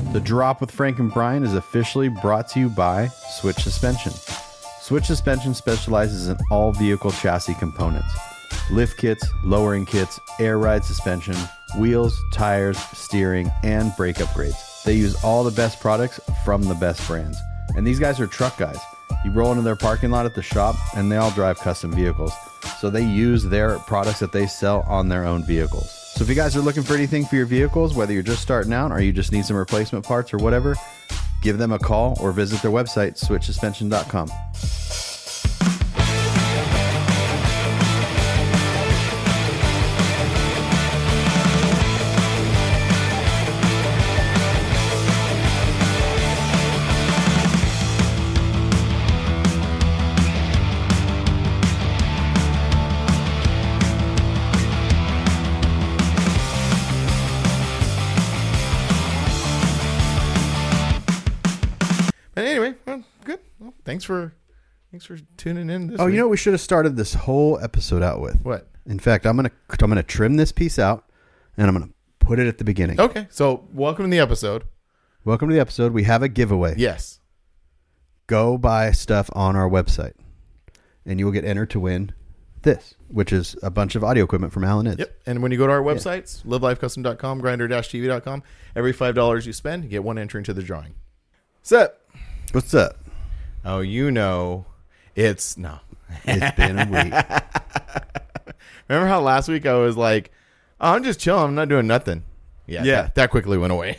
The Drop with Frank and Brian is officially brought to you by Switch Suspension. Switch Suspension specializes in all vehicle chassis components. Lift kits, lowering kits, air ride suspension, wheels, tires, steering, and brake upgrades. They use all the best products from the best brands. And these guys are truck guys. You roll into their parking lot at the shop, and they all drive custom vehicles. So they use their products that they sell on their own vehicles. So if you guys are looking for anything for your vehicles, whether you're just starting out or you just need some replacement parts or whatever, give them a call or visit their website, switchsuspension.com. Anyway, well, good. Well, thanks for tuning in. This Oh, week. you know what we should have started this whole episode out with? What? In fact, I'm gonna trim this piece out, and I'm gonna put it at the beginning. Okay, so welcome to the episode. Welcome to the episode. We have a giveaway. Yes. Go buy stuff on our website, and you will get entered to win this, which is a bunch of audio equipment from Alan Ids. Yep. And when you go to our websites, livelifecustom.com, grinder-tv.com, every $5 you spend, you get one entry into the drawing. Set. What's up? Oh, you know, it's no. It's been a week. Remember how last week I was like, oh, I'm just chilling. I'm not doing nothing. Yeah. That quickly went away.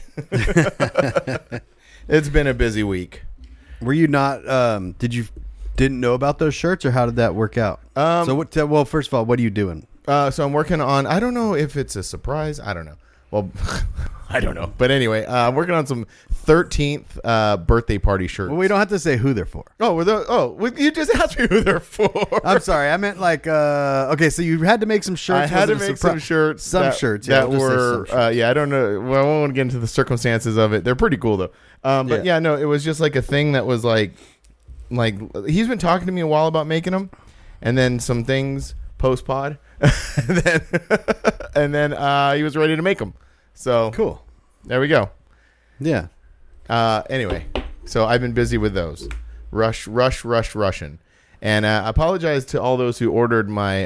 It's been a busy week. Were you not? Didn't know about those shirts, or how did that work out? So what? Well, first of all, what are you doing? So I'm working on, I don't know if it's a surprise. I don't know. Well, I don't know. But anyway, I'm working on some 13th birthday party shirts. Well, we don't have to say who they're for. You just asked me who they're for. I'm sorry. I meant like, okay, so you had to make some shirts. I had to make some shirts. Shirts. That we'll were, I don't know. Well, I won't get into the circumstances of it. They're pretty cool, though. But yeah, no, it was just like a thing that was like he's been talking to me a while about making them. And then some things post-pod. and then he was ready to make them. So cool. There we go. Yeah. Anyway, so I've been busy with those. Russian. And I apologize to all those who ordered my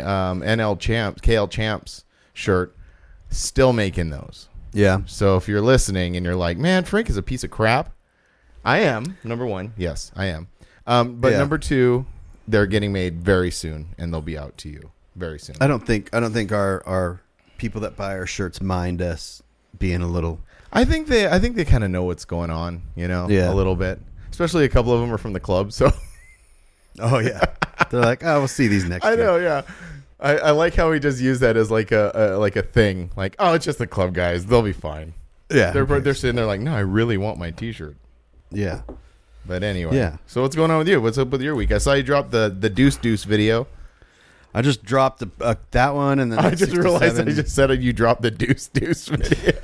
KL Champs shirt. Still making those. Yeah. So if you're listening and you're like, man, Frank is a piece of crap. I am. Number one. Yes, I am. But number two, they're getting made very soon, and they'll be out to you very soon. I don't think our people that buy our shirts mind us being a little. I think they kind of know what's going on, a little bit. Especially a couple of them are from the club, so. Oh yeah, they're like, oh, we'll see these next. I know, yeah. I like how we just use that as like a thing, like, oh, it's just the club guys, they'll be fine. Yeah, they're sitting there like, no, I really want my T-shirt. Yeah. But anyway, yeah. So what's going on with you? What's up with your week? I saw you drop the Deuce video. I just dropped that one, and then I just realized I just said you dropped the Deuce video.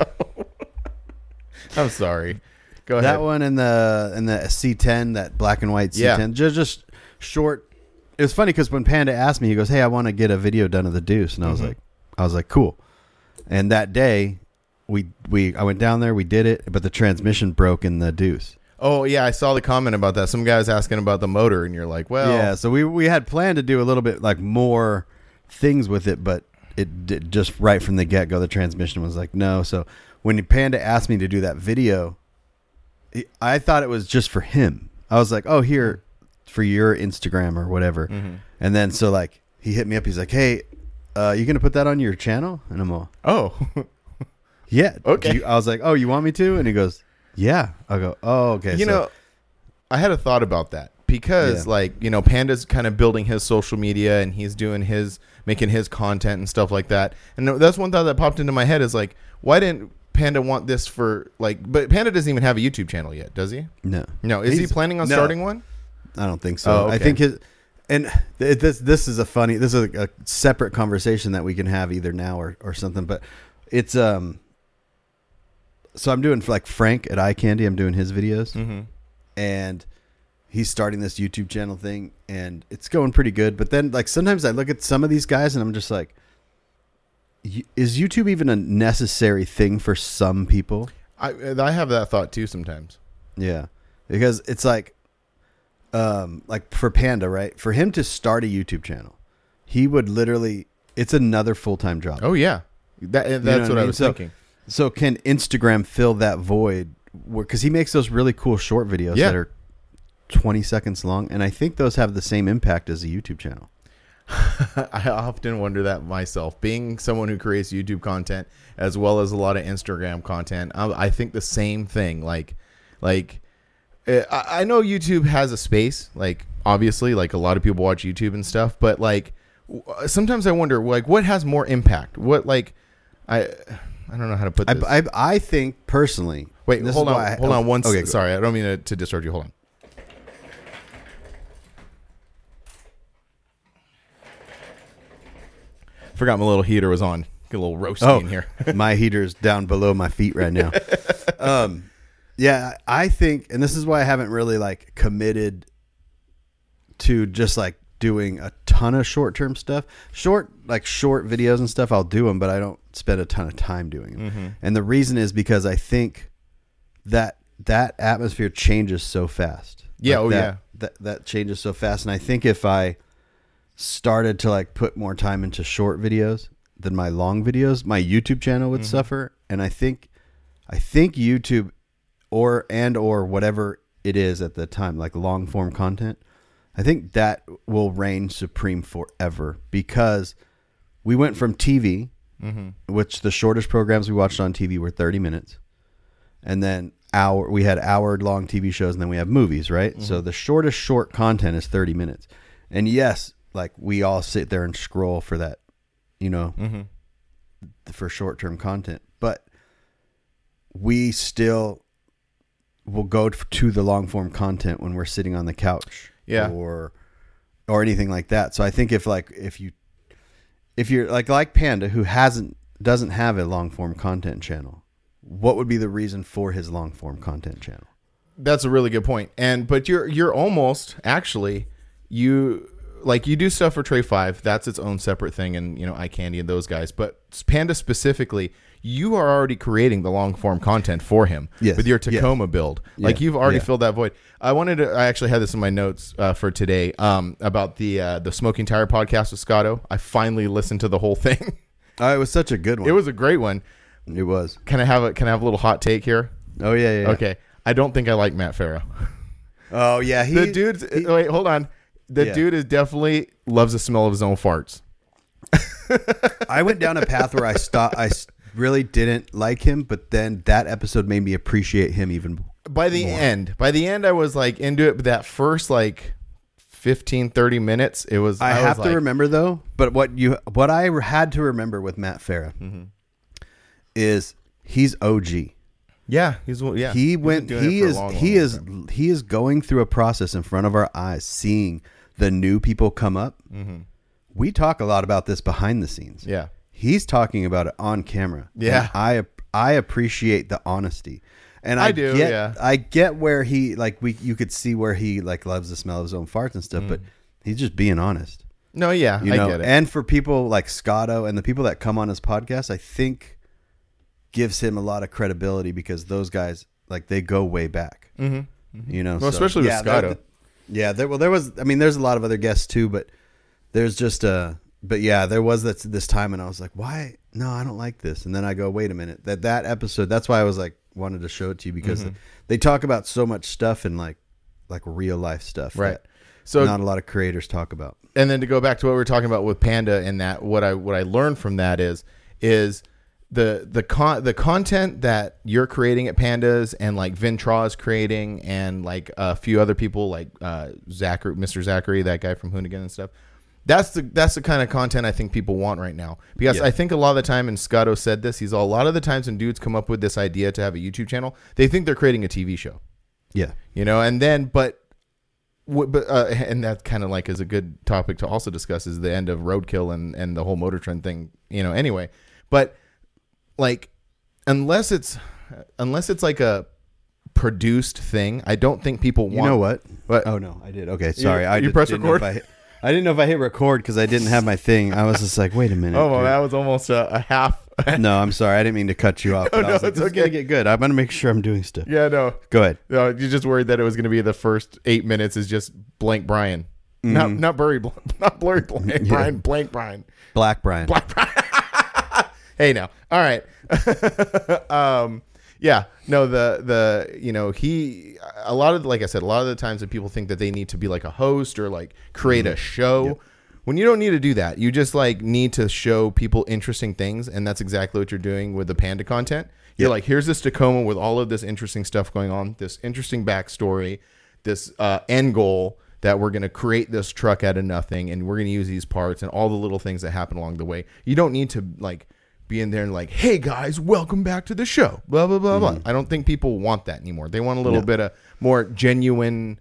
I'm sorry. Go ahead. That one and the C10, that black and white C10, just short. It was funny because when Panda asked me, he goes, "Hey, I want to get a video done of the Deuce," and I was like, "Cool." And that day, I went down there, we did it, but the transmission broke in the Deuce. Oh, yeah, I saw the comment about that. Some guy was asking about the motor, and you're like, well... Yeah, so we had planned to do a little bit, like, more things with it, but it did just right from the get-go, the transmission was like, no. So when Panda asked me to do that video, I thought it was just for him. I was like, oh, here, for your Instagram or whatever. Mm-hmm. And then, so, like, he hit me up. He's like, hey, you going to put that on your channel? And I'm all... Oh. Yeah. Okay. I was like, oh, you want me to? And he goes... Yeah. I'll go, oh, okay. You know, I had a thought about that because, Panda's kind of building his social media and he's doing making his content and stuff like that. And that's one thought that popped into my head is like, why didn't Panda want this for, but Panda doesn't even have a YouTube channel yet, does he? No. No. Is he planning on starting one? I don't think so. Oh, okay. I think this is a separate conversation that we can have either now or something, but it's, so I'm doing like Frank at Eye Candy. I'm doing his videos, and he's starting this YouTube channel thing, and it's going pretty good. But then, like, sometimes I look at some of these guys, and I'm just like, is YouTube even a necessary thing for some people? I have that thought too sometimes. Yeah, because it's like for Panda, right? For him to start a YouTube channel, he would literally. It's another full-time job. Oh yeah, that's what I was thinking. So can Instagram fill that void? Because he makes those really cool short videos that are 20 seconds long, and I think those have the same impact as a YouTube channel. I often wonder that myself, being someone who creates YouTube content as well as a lot of Instagram content. I think the same thing. Like I know YouTube has a space, like obviously, like a lot of people watch YouTube and stuff, but like sometimes I wonder, like, what has more impact? What, like, I don't know how to put this. I think personally. Wait, hold on. Okay, sorry, I don't mean to disturb you. Hold on. Forgot my little heater was on. Get a little roasty in here. My heater's down below my feet right now. Yeah, I think, and this is why I haven't really like committed to just like doing a ton of short-term stuff. Short videos and stuff, I'll do them, but I don't spend a ton of time doing them. Mm-hmm. And the reason is because I think that atmosphere changes so fast. Yeah, that changes so fast. And I think if I started to like put more time into short videos than my long videos, my YouTube channel would suffer. And I think YouTube or whatever it is at the time, like long form content, I think that will reign supreme forever, because we went from TV, which the shortest programs we watched on TV were 30 minutes. And then we had hour-long TV shows, and then we have movies, right? Mm-hmm. So the shortest short content is 30 minutes. And yes, like we all sit there and scroll for that, for short-term content. But we still will go to the long-form content when we're sitting on the couch. Yeah. Or anything like that. So I think if you're like Panda, who doesn't have a long-form content channel, what would be the reason for his long-form content channel? That's a really good point. But you're almost actually you do stuff for Tray 5. That's its own separate thing, and iCandy and those guys. But Panda specifically, you are already creating the long form content for him with your Tacoma build. Like you've already filled that void. I actually had this in my notes for today about the Smoking Tire podcast with Scotto. I finally listened to the whole thing. It was such a good one. It was a great one. It was. Can I have a little hot take here? Oh yeah. Okay. I don't think I like Matt Farah. Oh yeah, wait, hold on. The dude is definitely loves the smell of his own farts. I went down a path where I really didn't like him, but then that episode made me appreciate him even more. By the end, I was like into it, but that first like 15-30 minutes, it was. I have to remember though, but what I had to remember with Matt Farah is he's OG. Yeah, he is going through a process in front of our eyes, seeing the new people come up. Mm-hmm. We talk a lot about this behind the scenes. Yeah. He's talking about it on camera. Yeah. And I appreciate the honesty. And I do. I get where he you could see where he like loves the smell of his own farts and stuff, but he's just being honest. No, yeah, I get it. And for people like Scotto and the people that come on his podcast, I think gives him a lot of credibility, because those guys, like, they go way back. Mm-hmm. Well, especially with Scotto. There's a lot of other guests too, but there's just there was this time, and I was like, why? No, I don't like this. And then I go, wait a minute, that episode. That's why I was like, wanted to show it to you, because they talk about so much stuff and like real life stuff, right? So not a lot of creators talk about. And then to go back to what we were talking about with Panda, and that what I learned from that is the content that you're creating at Pandas, and like Vintra is creating, and like a few other people like Mr. Zachary, that guy from Hoonigan and stuff. That's the kind of content I think people want right now, because I think a lot of the time, and Scotto said this, a lot of the times when dudes come up with this idea to have a YouTube channel, they think they're creating a TV show. Yeah. And then, and that kind of like is a good topic to also discuss, is the end of Roadkill and the whole Motor Trend thing, anyway. But like, unless it's like a produced thing, I don't think people want. You know what? What? Oh no, I did. Okay, sorry. You press record? I didn't know if I hit record because I didn't have my thing. I was just like, wait a minute. Oh, well, that was almost a half No, I'm sorry. I didn't mean to cut you off. But I was like, this is going to get good. I'm going to make sure I'm doing stuff. Yeah, no. Go ahead. No, you're just worried that it was going to be the first 8 minutes is just blank Brian. Not blurry blank Brian, blank Brian. Black Brian. Black Brian. Hey, now. All right. Yeah. No, a lot of the times that people think that they need to be like a host or like create a show. Yep. When you don't need to do that, you just like need to show people interesting things, and that's exactly what you're doing with the Panda content. You're like, here's this Tacoma with all of this interesting stuff going on, this interesting backstory, this end goal that we're going to create this truck out of nothing, and we're going to use these parts and all the little things that happen along the way. You don't need to like be in there and like, hey guys, welcome back to the show, blah blah blah blah. I don't think people want that anymore. They want a little bit of more genuine,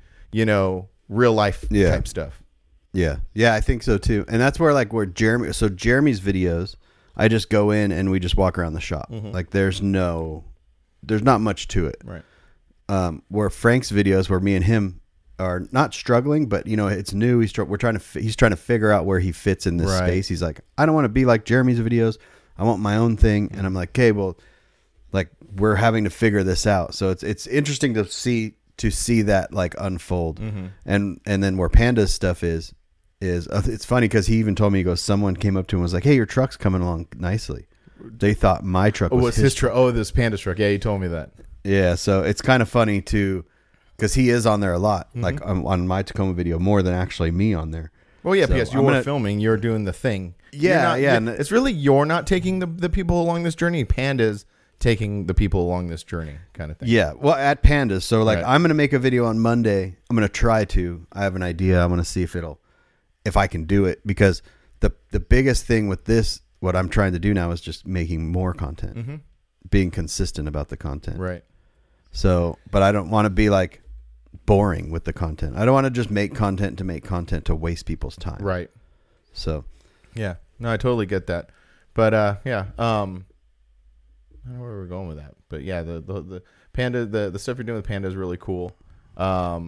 real life type stuff. Yeah, I think so too. And that's where Jeremy's videos, I just go in and we just walk around the shop. Like there's not much to it. Right. Where Frank's videos, where me and him are not struggling, but it's new. He's trying to figure out where he fits in this space. He's like, I don't want to be like Jeremy's videos. I want my own thing. And I'm like, okay, well, like we're having to figure this out. So it's interesting to see that like unfold. And then where Panda's stuff is it's funny because he even told me, he goes, someone came up to him and was like, hey, your truck's coming along nicely. They thought my truck was his truck. Oh, this Panda's truck. Yeah, he told me that. Yeah, so it's kind of funny too, because he is on there a lot, like on my Tacoma video, more than actually me on there. Well, yeah, so because you're filming, you're doing the thing. Yeah, It's really you're not taking the people along this journey. Panda's taking the people along this journey, kind of thing. Yeah, well, at Pandas. So I'm going to make a video on Monday. I'm going to try to. I have an idea. I'm going to see if I can do it, because the biggest thing with this, what I'm trying to do now, is just making more content, being consistent about the content. Right. So, but I don't want to be like boring with the content. I don't want to just make content to waste people's time. Right. So, yeah, no, I totally get that. But yeah, I don't know where we're going with that. But yeah, the Panda, the stuff you're doing with Panda is really cool. The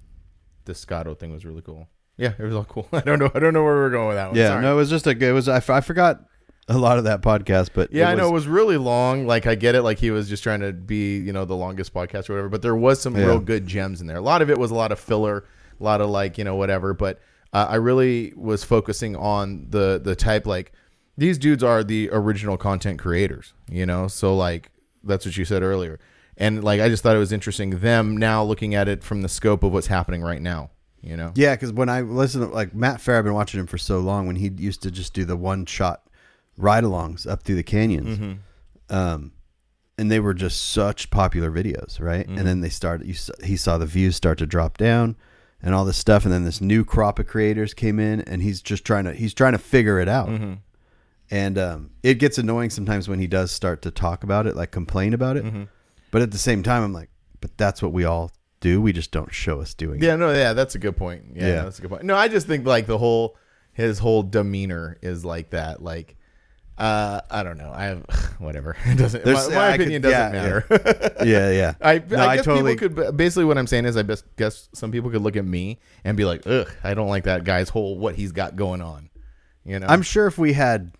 Scotto thing was really cool. Yeah, it was all cool. I don't know where we're going with that one. Yeah, Sorry. no, it was just I forgot a lot of that podcast, but yeah, I know it was really long. Like I get it, like he was just trying to be, the longest podcast or whatever. But there was some real good gems in there. A lot of it was a lot of filler, a lot of whatever. But I really was focusing on the type, like these dudes are the original content creators, So like that's what you said earlier, and like I just thought it was interesting them now looking at it from the scope of what's happening right now. Yeah, because when I listen to like Matt Fair, I've been watching him for so long. When he used to just do the one shot ride-alongs up through the canyons, and they were just such popular videos, right? And then they started. He saw the views start to drop down, and all this stuff, and then this new crop of creators came in, and he's trying to figure it out. And it gets annoying sometimes when he does start to talk about it, like complain about it. But at the same time, I'm like, but that's what we all do. We just don't show us doing it. Yeah, that's a good point. Yeah, that's a good point. No, I just think like his whole demeanor is like that. Like, I don't know. I have whatever. It doesn't. My opinion doesn't matter. Yeah. I guess totally. People could. Basically, what I'm saying is, I guess some people could look at me and be like, ugh, I don't like that guy's what he's got going on. I'm sure if we had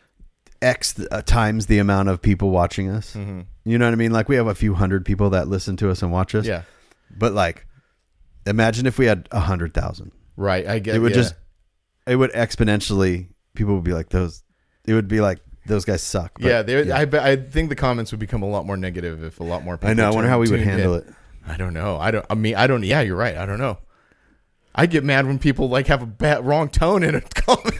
X times the amount of people watching us, you know what I mean? Like we have a few hundred people that listen to us and watch us. Yeah. But like, imagine if we had 100,000. Right. I get it. It would exponentially. People would be like those. It would be like those guys suck. But, I think the comments would become a lot more negative if a lot more people. I know. I wonder how we would handle it. I don't know. I don't. Yeah, you're right. I don't know. I get mad when people like have a wrong tone in a comment.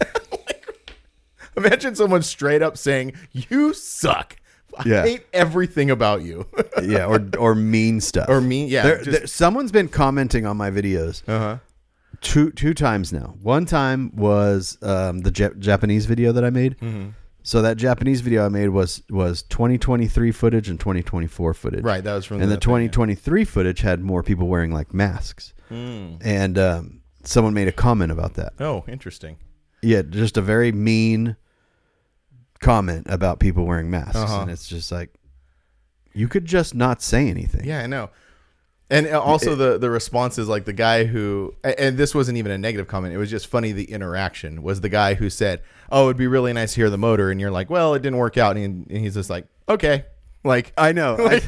Imagine someone straight up saying, "You suck. I hate everything about you." Yeah, or mean stuff. Or mean, yeah. Someone's been commenting on my videos. Two times now. One time was the Japanese video that I made. So that Japanese video I made was 2023 footage and 2024 footage. Right, that was from. And the 2023 footage had more people wearing like masks. And someone made a comment about that. Oh, interesting. Yeah, just a very mean comment about people wearing masks, and it's just like, you could just not say anything. Yeah, I know. And also the response is like the guy who, and this wasn't even a negative comment. It was just funny. The interaction was the guy who said, "Oh, it'd be really nice to hear the motor," and you're like, "Well, it didn't work out," and he's just like, "Okay." Like I know. Like,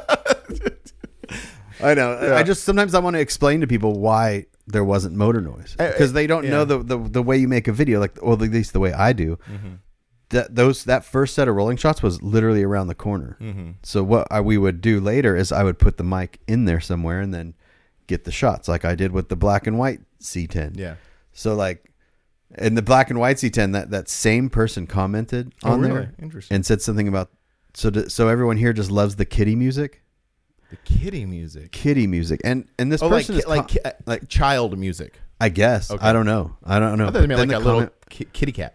I know. Yeah. I just sometimes I want to explain to people why there wasn't motor noise because they don't know the way you make a video, like, or at least the way I do. That first set of rolling shots was literally around the corner. So what we would do later is I would put the mic in there somewhere and then get the shots, like I did with the black and white C10. Yeah. So like in the black and white C10, that same person commented on there and said something about so everyone here just loves the kitty music. The kitty music, and this person like child music. I guess. Okay. I don't know. I thought they meant like a little kitty cat.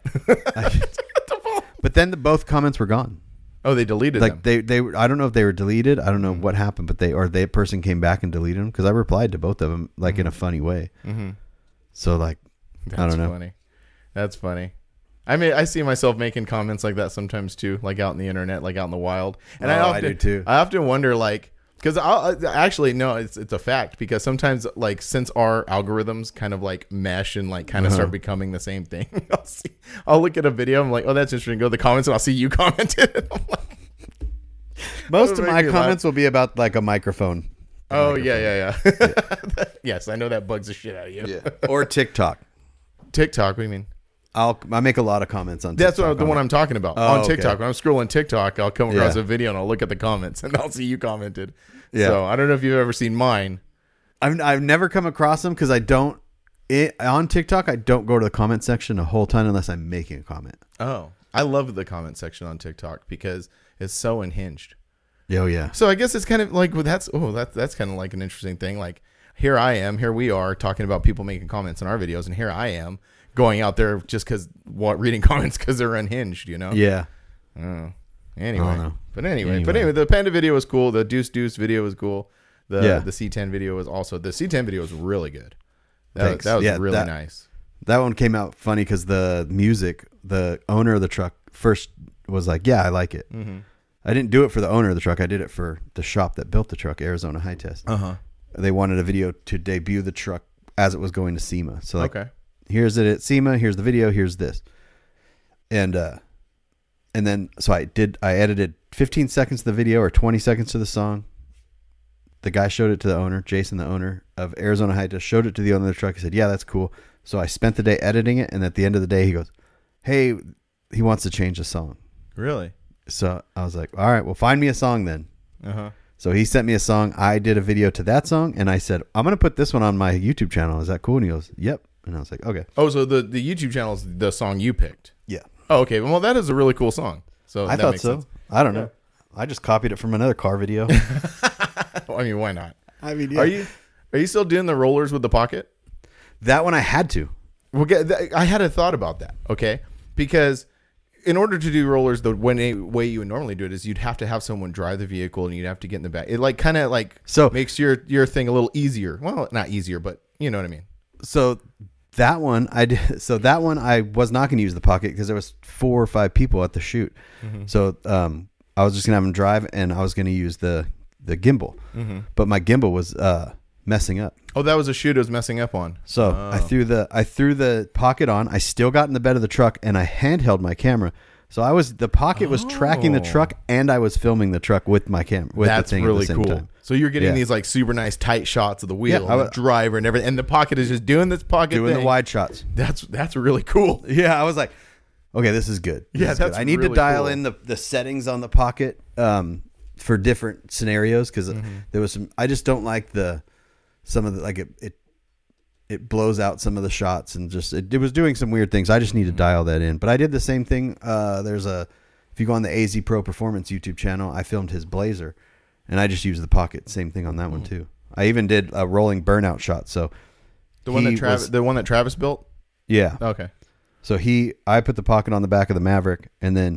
But then both comments were gone. Oh, they deleted them. They I don't know if they were deleted. I don't know what happened, but that person came back and deleted them because I replied to both of them like in a funny way. So like, I don't know. Funny. That's funny. I mean, I see myself making comments like that sometimes too, like out in the internet, like out in the wild. And I do too. I often wonder, like, because actually no, it's a fact, because sometimes, like, since our algorithms kind of like mesh and like kind of start becoming the same thing, I'll look at a video, I'm like, oh, that's interesting. Go to the comments and I'll see you commented. I'm like, most of my comments will be about like a microphone. Oh yeah. Yes, I know that bugs the shit out of you. Yeah. Or TikTok. TikTok, what do you mean? I make a lot of comments on TikTok. That's the one I'm talking about. On TikTok. Okay. When I'm scrolling TikTok, I'll come across a video and I'll look at the comments and I'll see you commented. Yeah. So I don't know if you've ever seen mine. I've never come across them because on TikTok, I don't go to the comment section a whole ton unless I'm making a comment. Oh, I love the comment section on TikTok because it's so unhinged. Oh yeah. So I guess it's kind of like, that's kind of like an interesting thing. Like here we are talking about people making comments on our videos, and here I am going out there just reading comments because they're unhinged, you know? Yeah. Anyway, the Panda video was cool. The Deuce video was cool. The C10 video was also, the C10 video was really good. That was really nice. That one came out funny because the music, the owner of the truck first was like, yeah, I like it. I didn't do it for the owner of the truck. I did it for the shop that built the truck, Arizona High Test. They wanted a video to debut the truck as it was going to SEMA. So like, here's it at SEMA, here's the video, here's this. And then so I edited 15 seconds of the video or 20 seconds to the song. The guy showed it to the owner, Jason, the owner of Arizona High Test, showed it to the owner of the truck. He said, yeah, that's cool. So I spent the day editing it, and at the end of the day, he goes, hey, he wants to change the song. Really? So I was like, all right, well, find me a song then. So he sent me a song. I did a video to that song, and I said, I'm going to put this one on my YouTube channel. Is that cool? And he goes, yep. And I was like, okay. Oh, so the YouTube channel is the song you picked? Yeah. Oh, okay. Well, that is a really cool song. So I thought so. Sense. I don't know. I just copied it from another car video. Well, I mean, why not? I mean, yeah. Are you still doing the rollers with the pocket? That one I had to. Well, I had a thought about that. Okay, because in order to do rollers, the way you would normally do it is you'd have to have someone drive the vehicle and you'd have to get in the back. It like kind of like makes your thing a little easier. Well, not easier, but you know what I mean. So that one I did. So that one I was not going to use the pocket because there was 4 or 5 people at the shoot. So I was just gonna have them drive, and I was going to use the gimbal, but my gimbal was messing up. Oh, that was a shoot it was messing up on. So I threw the pocket on. I still got in the bed of the truck, and I handheld my camera. So the pocket was tracking the truck, and I was filming the truck with my camera. That's really cool. Time. So you're getting these like super nice tight shots of the wheel, and the driver, and everything, and the pocket is just doing this pocket doing thing. The wide shots. That's really cool. Yeah, I was like, okay, this is good. That's good. I need really to dial cool. in the settings on the pocket for different scenarios because there was some. I just don't like some of the like it blows out some of the shots and just it was doing some weird things. I just need to dial that in. But I did the same thing. If you go on the AZ Pro Performance YouTube channel, I filmed his Blazer, and I just used the pocket. Same thing on that one too. I even did a rolling burnout shot. So the one that Travis built. Yeah. Okay. So I put the pocket on the back of the Maverick, and then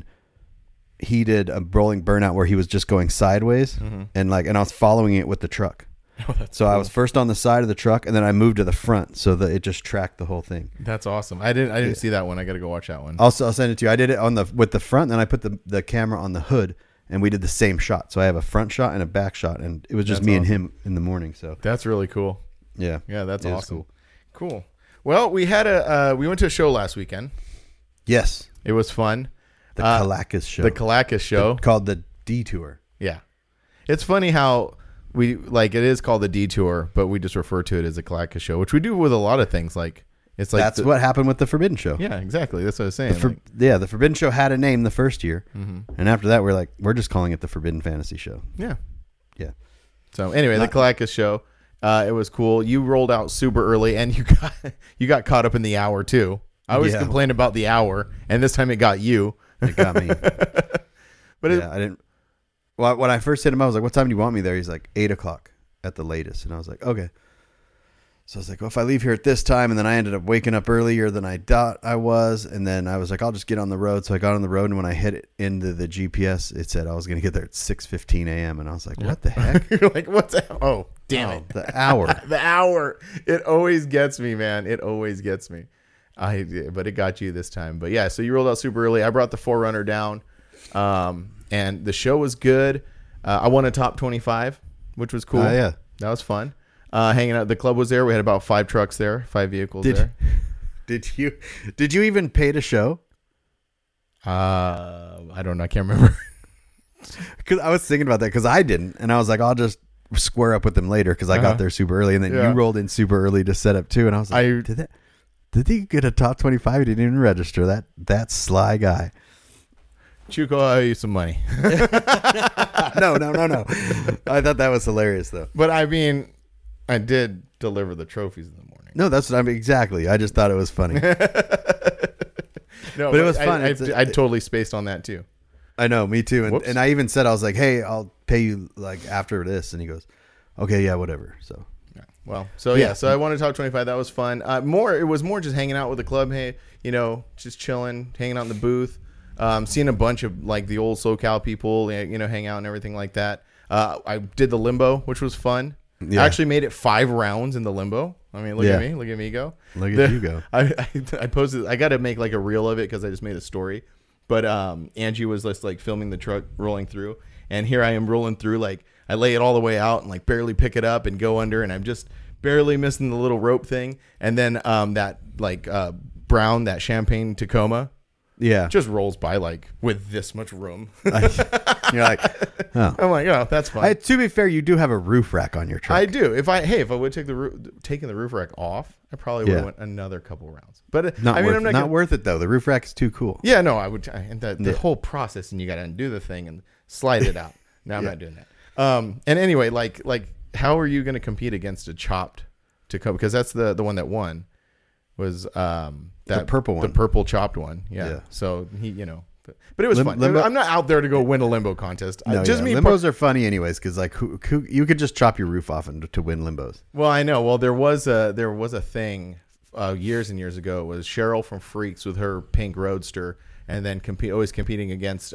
he did a rolling burnout where he was just going sideways, and I was following it with the truck. Oh, that's so cool. I was first on the side of the truck, and then I moved to the front so that it just tracked the whole thing. That's awesome. I didn't see that one. I got to go watch that one. I'll send it to you. I did it with the front, then I put the camera on the hood, and we did the same shot. So I have a front shot and a back shot, and it was just That's me awesome. and him in the morning. So That's really cool. yeah, Yeah, that's It was awesome. Cool. Well, we had we went to a show last weekend. yes, It was fun. the Calacas show, The Calacas show. called the Detour. Yeah. It's funny how it is called the Detour, but we just refer to it as the Calacas show, which we do with a lot of things. Like it's like That's what happened with the Forbidden Show. Yeah, exactly. That's what I was saying. The Forbidden Show had a name the first year, and after that, we're just calling it the Forbidden Fantasy Show. Yeah. Yeah. So anyway, the Calacas show, it was cool. You rolled out super early, and you got caught up in the hour too. I always complain about the hour, and this time it got you. It got me. But I didn't. Well, when I first hit him, I was like, "What time do you want me there?" He's like, 8 o'clock at the latest, and I was like, "Okay." So I was like, "Well, if I leave here at this time," and then I ended up waking up earlier than I thought I was, and then I was like, "I'll just get on the road." So I got on the road, and when I hit it into the GPS, it said I was going to get there at 6:15 a.m., and I was like, "What the heck?" You're like, what's that? Oh, damn it. The hour. The hour. It always gets me, man. It always gets me. But it got you this time. But yeah, so you rolled out super early. I brought the 4Runner down, and the show was good. I won a top 25, which was cool. Yeah. That was fun. Hanging out. The club was there. We had about 5 trucks there, 5 vehicles there. Did you even pay to show? I don't know. I can't remember. Because I was thinking about that because I didn't, and I was like, I'll just square up with them later because I got there super early, and then you rolled in super early to set up too, and I was like, did he get a top 25? He didn't even register. That sly guy. Chuco, I owe you some money. No. I thought that was hilarious though. But I mean, I did deliver the trophies in the morning. No, that's what I mean. Exactly. I just thought it was funny. No, but it was fun. I totally spaced on that too. I know, me too. And I even said, I was like, hey, I'll pay you like after this. And he goes, okay, yeah, whatever. So, well, so I wanted top 25. That was fun. It was more just hanging out with the club. Hey, just chilling, hanging out in the booth, seeing a bunch of like the old SoCal people, hang out and everything like that. I did the limbo, which was fun. Yeah. I actually made it 5 rounds in the limbo. I mean, look at me go. Look at you go. I posted. I got to make like a reel of it because I just made a story. But Angie was just like filming the truck rolling through, and here I am rolling through. Like I lay it all the way out and like barely pick it up and go under, and I'm just barely missing the little rope thing. And then that like brown, that champagne Tacoma, just rolls by like with this much room. You're like, oh. I'm like, oh, that's fine. To be fair, you do have a roof rack on your truck. I do. If I would take taken the roof rack off, I probably would have went another couple rounds. But I'm not worth it though. The roof rack is too cool. Yeah, no, I would. And the whole process, and you got to undo the thing and slide it out. No, I'm not doing that. And anyway, like, how are you going to compete against a chopped Tacoma? Because that's the one that won was that purple one, the purple chopped one. Yeah. So he, but it was fun. I'm not out there to go win a limbo contest. Limbos are funny anyways because like who, you could just chop your roof off to win limbos. Well, I know. Well, there was a thing years and years ago. It was Cheryl from Freaks with her pink Roadster, and then always competing against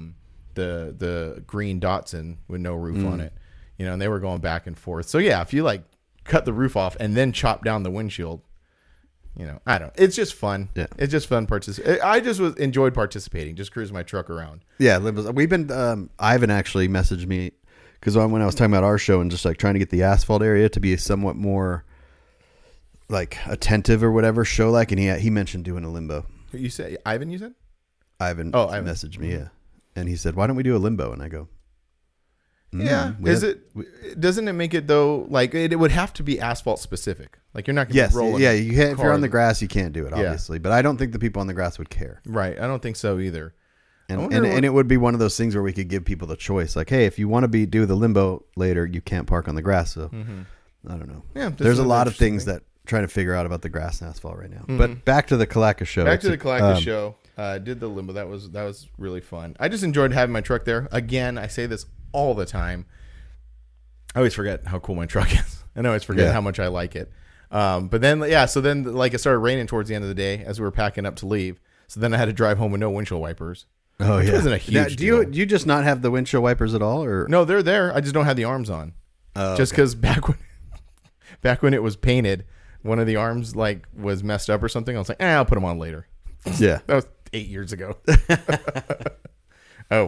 the green Datsun with no roof on it. And they were going back and forth. So yeah, if you like cut the roof off and then chop down the windshield, I don't know. It's just fun. Yeah. It's just fun. I just enjoyed participating, just cruise my truck around. Yeah. We've been, Ivan actually messaged me because when I was talking about our show and just like trying to get the asphalt area to be somewhat more like attentive or whatever show like, and he mentioned doing a limbo. You say Ivan, you said? Ivan messaged me. Yeah. And he said, why don't we do a limbo? And I go, doesn't it make it though? Like it would have to be asphalt specific. Like you're not going to roll. Yeah. You can't, if you're on the grass, you can't do it obviously, but I don't think the people on the grass would care. Right. I don't think so either. And it would be one of those things where we could give people the choice. Like, hey, if you want to do the limbo later, you can't park on the grass. So I don't know. Yeah. There's a lot of things that trying to figure out about the grass and asphalt right now, but back to the Calacas show. Show. Did the limbo. That was really fun. I just enjoyed having my truck there. Again, I say this all the time. I always forget how cool my truck is. I always forget how much I like it. But then, so then like it started raining towards the end of the day as we were packing up to leave. So then I had to drive home with no windshield wipers. Oh, which wasn't a huge deal. Do you just not have the windshield wipers at all, or no? They're there. I just don't have the arms on. Just because back when it was painted, one of the arms like was messed up or something. I was like, I'll put them on later. Yeah, that was 8 years ago. Oh well.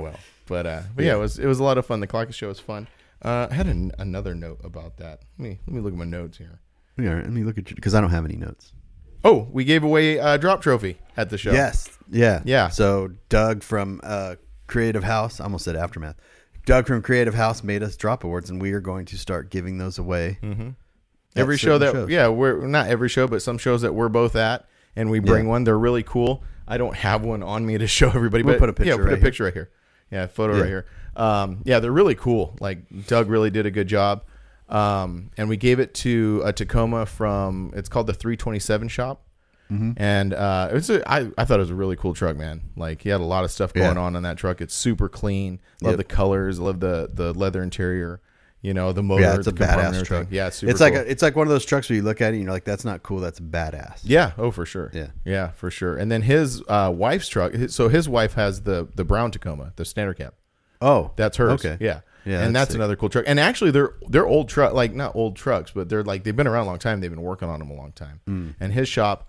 But yeah, it was a lot of fun. The Clocket show was fun. I had another note about that. Let me look at my notes here. Yeah, let me look at you because I don't have any notes. Oh, we gave away a drop trophy at the show. Yes. Yeah. Yeah. So Doug from Creative House, I almost said Aftermath. Doug from Creative House made us drop awards, and we are going to start giving those away. Mm-hmm. Every show that shows. Yeah, we're not every show, but some shows that we're both at, and we bring one. They're really cool. I don't have one on me to show everybody, but put a picture. Put a picture right here. Yeah, photo right here. Yeah, they're really cool. Like Doug really did a good job. And we gave it to a Tacoma from, it's called the 327 shop. Mm-hmm. And I thought it was a really cool truck, man. Like he had a lot of stuff going on that truck. It's super clean. Love the colors. Love the leather interior. You know, the motor. Yeah, it's a badass truck. Yeah, it's super it's like cool. It's like one of those trucks where you look at it and you're like, that's not cool. That's badass. Yeah. Oh, for sure. Yeah. Yeah, for sure. And then his wife's truck. So his wife has the brown Tacoma, the standard cab. Oh, that's hers. Okay. Yeah. Yeah, and that's another cool truck. And actually, they're old truck, like not old trucks, but they're like they've been around a long time. They've been working on them a long time. And his shop,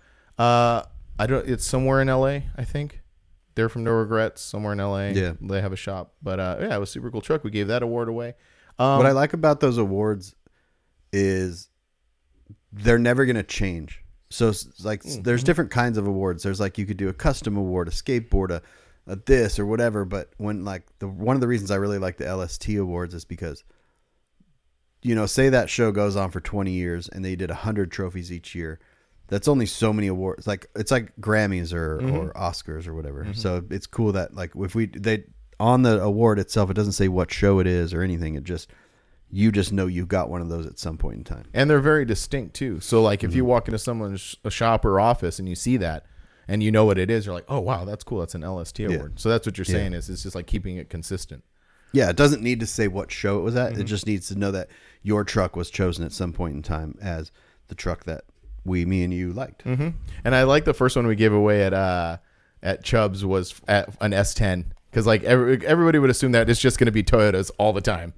it's somewhere in L.A. I think they're from No Regrets, somewhere in L.A. Yeah, they have a shop. But yeah, it was a super cool truck. We gave that award away. What I like about those awards is they're never going to change. So like, there's different kinds of awards. There's like you could do a custom award, a skateboard, a this or whatever, but when like one of the reasons I really like the LST awards is because, you know, say that show goes on for 20 years and they did 100 trophies each year. That's only so many awards. Like it's like Grammys or Oscars or whatever. So it's cool that like if they on the award itself, it doesn't say what show it is or anything. It just, you just know you got one of those at some point in time. And they're very distinct too. So like if you walk into someone's shop or office and you see that, and you know what it is, you're like, oh, wow, that's cool. That's an LST award. So that's what you're saying is it's just like keeping it consistent. Yeah, it doesn't need to say what show it was at. It just needs to know that your truck was chosen at some point in time as the truck that me and you liked. Mm-hmm. And I like the first one we gave away at Chubb's was at an S10 because like everybody would assume that it's just going to be Toyotas all the time.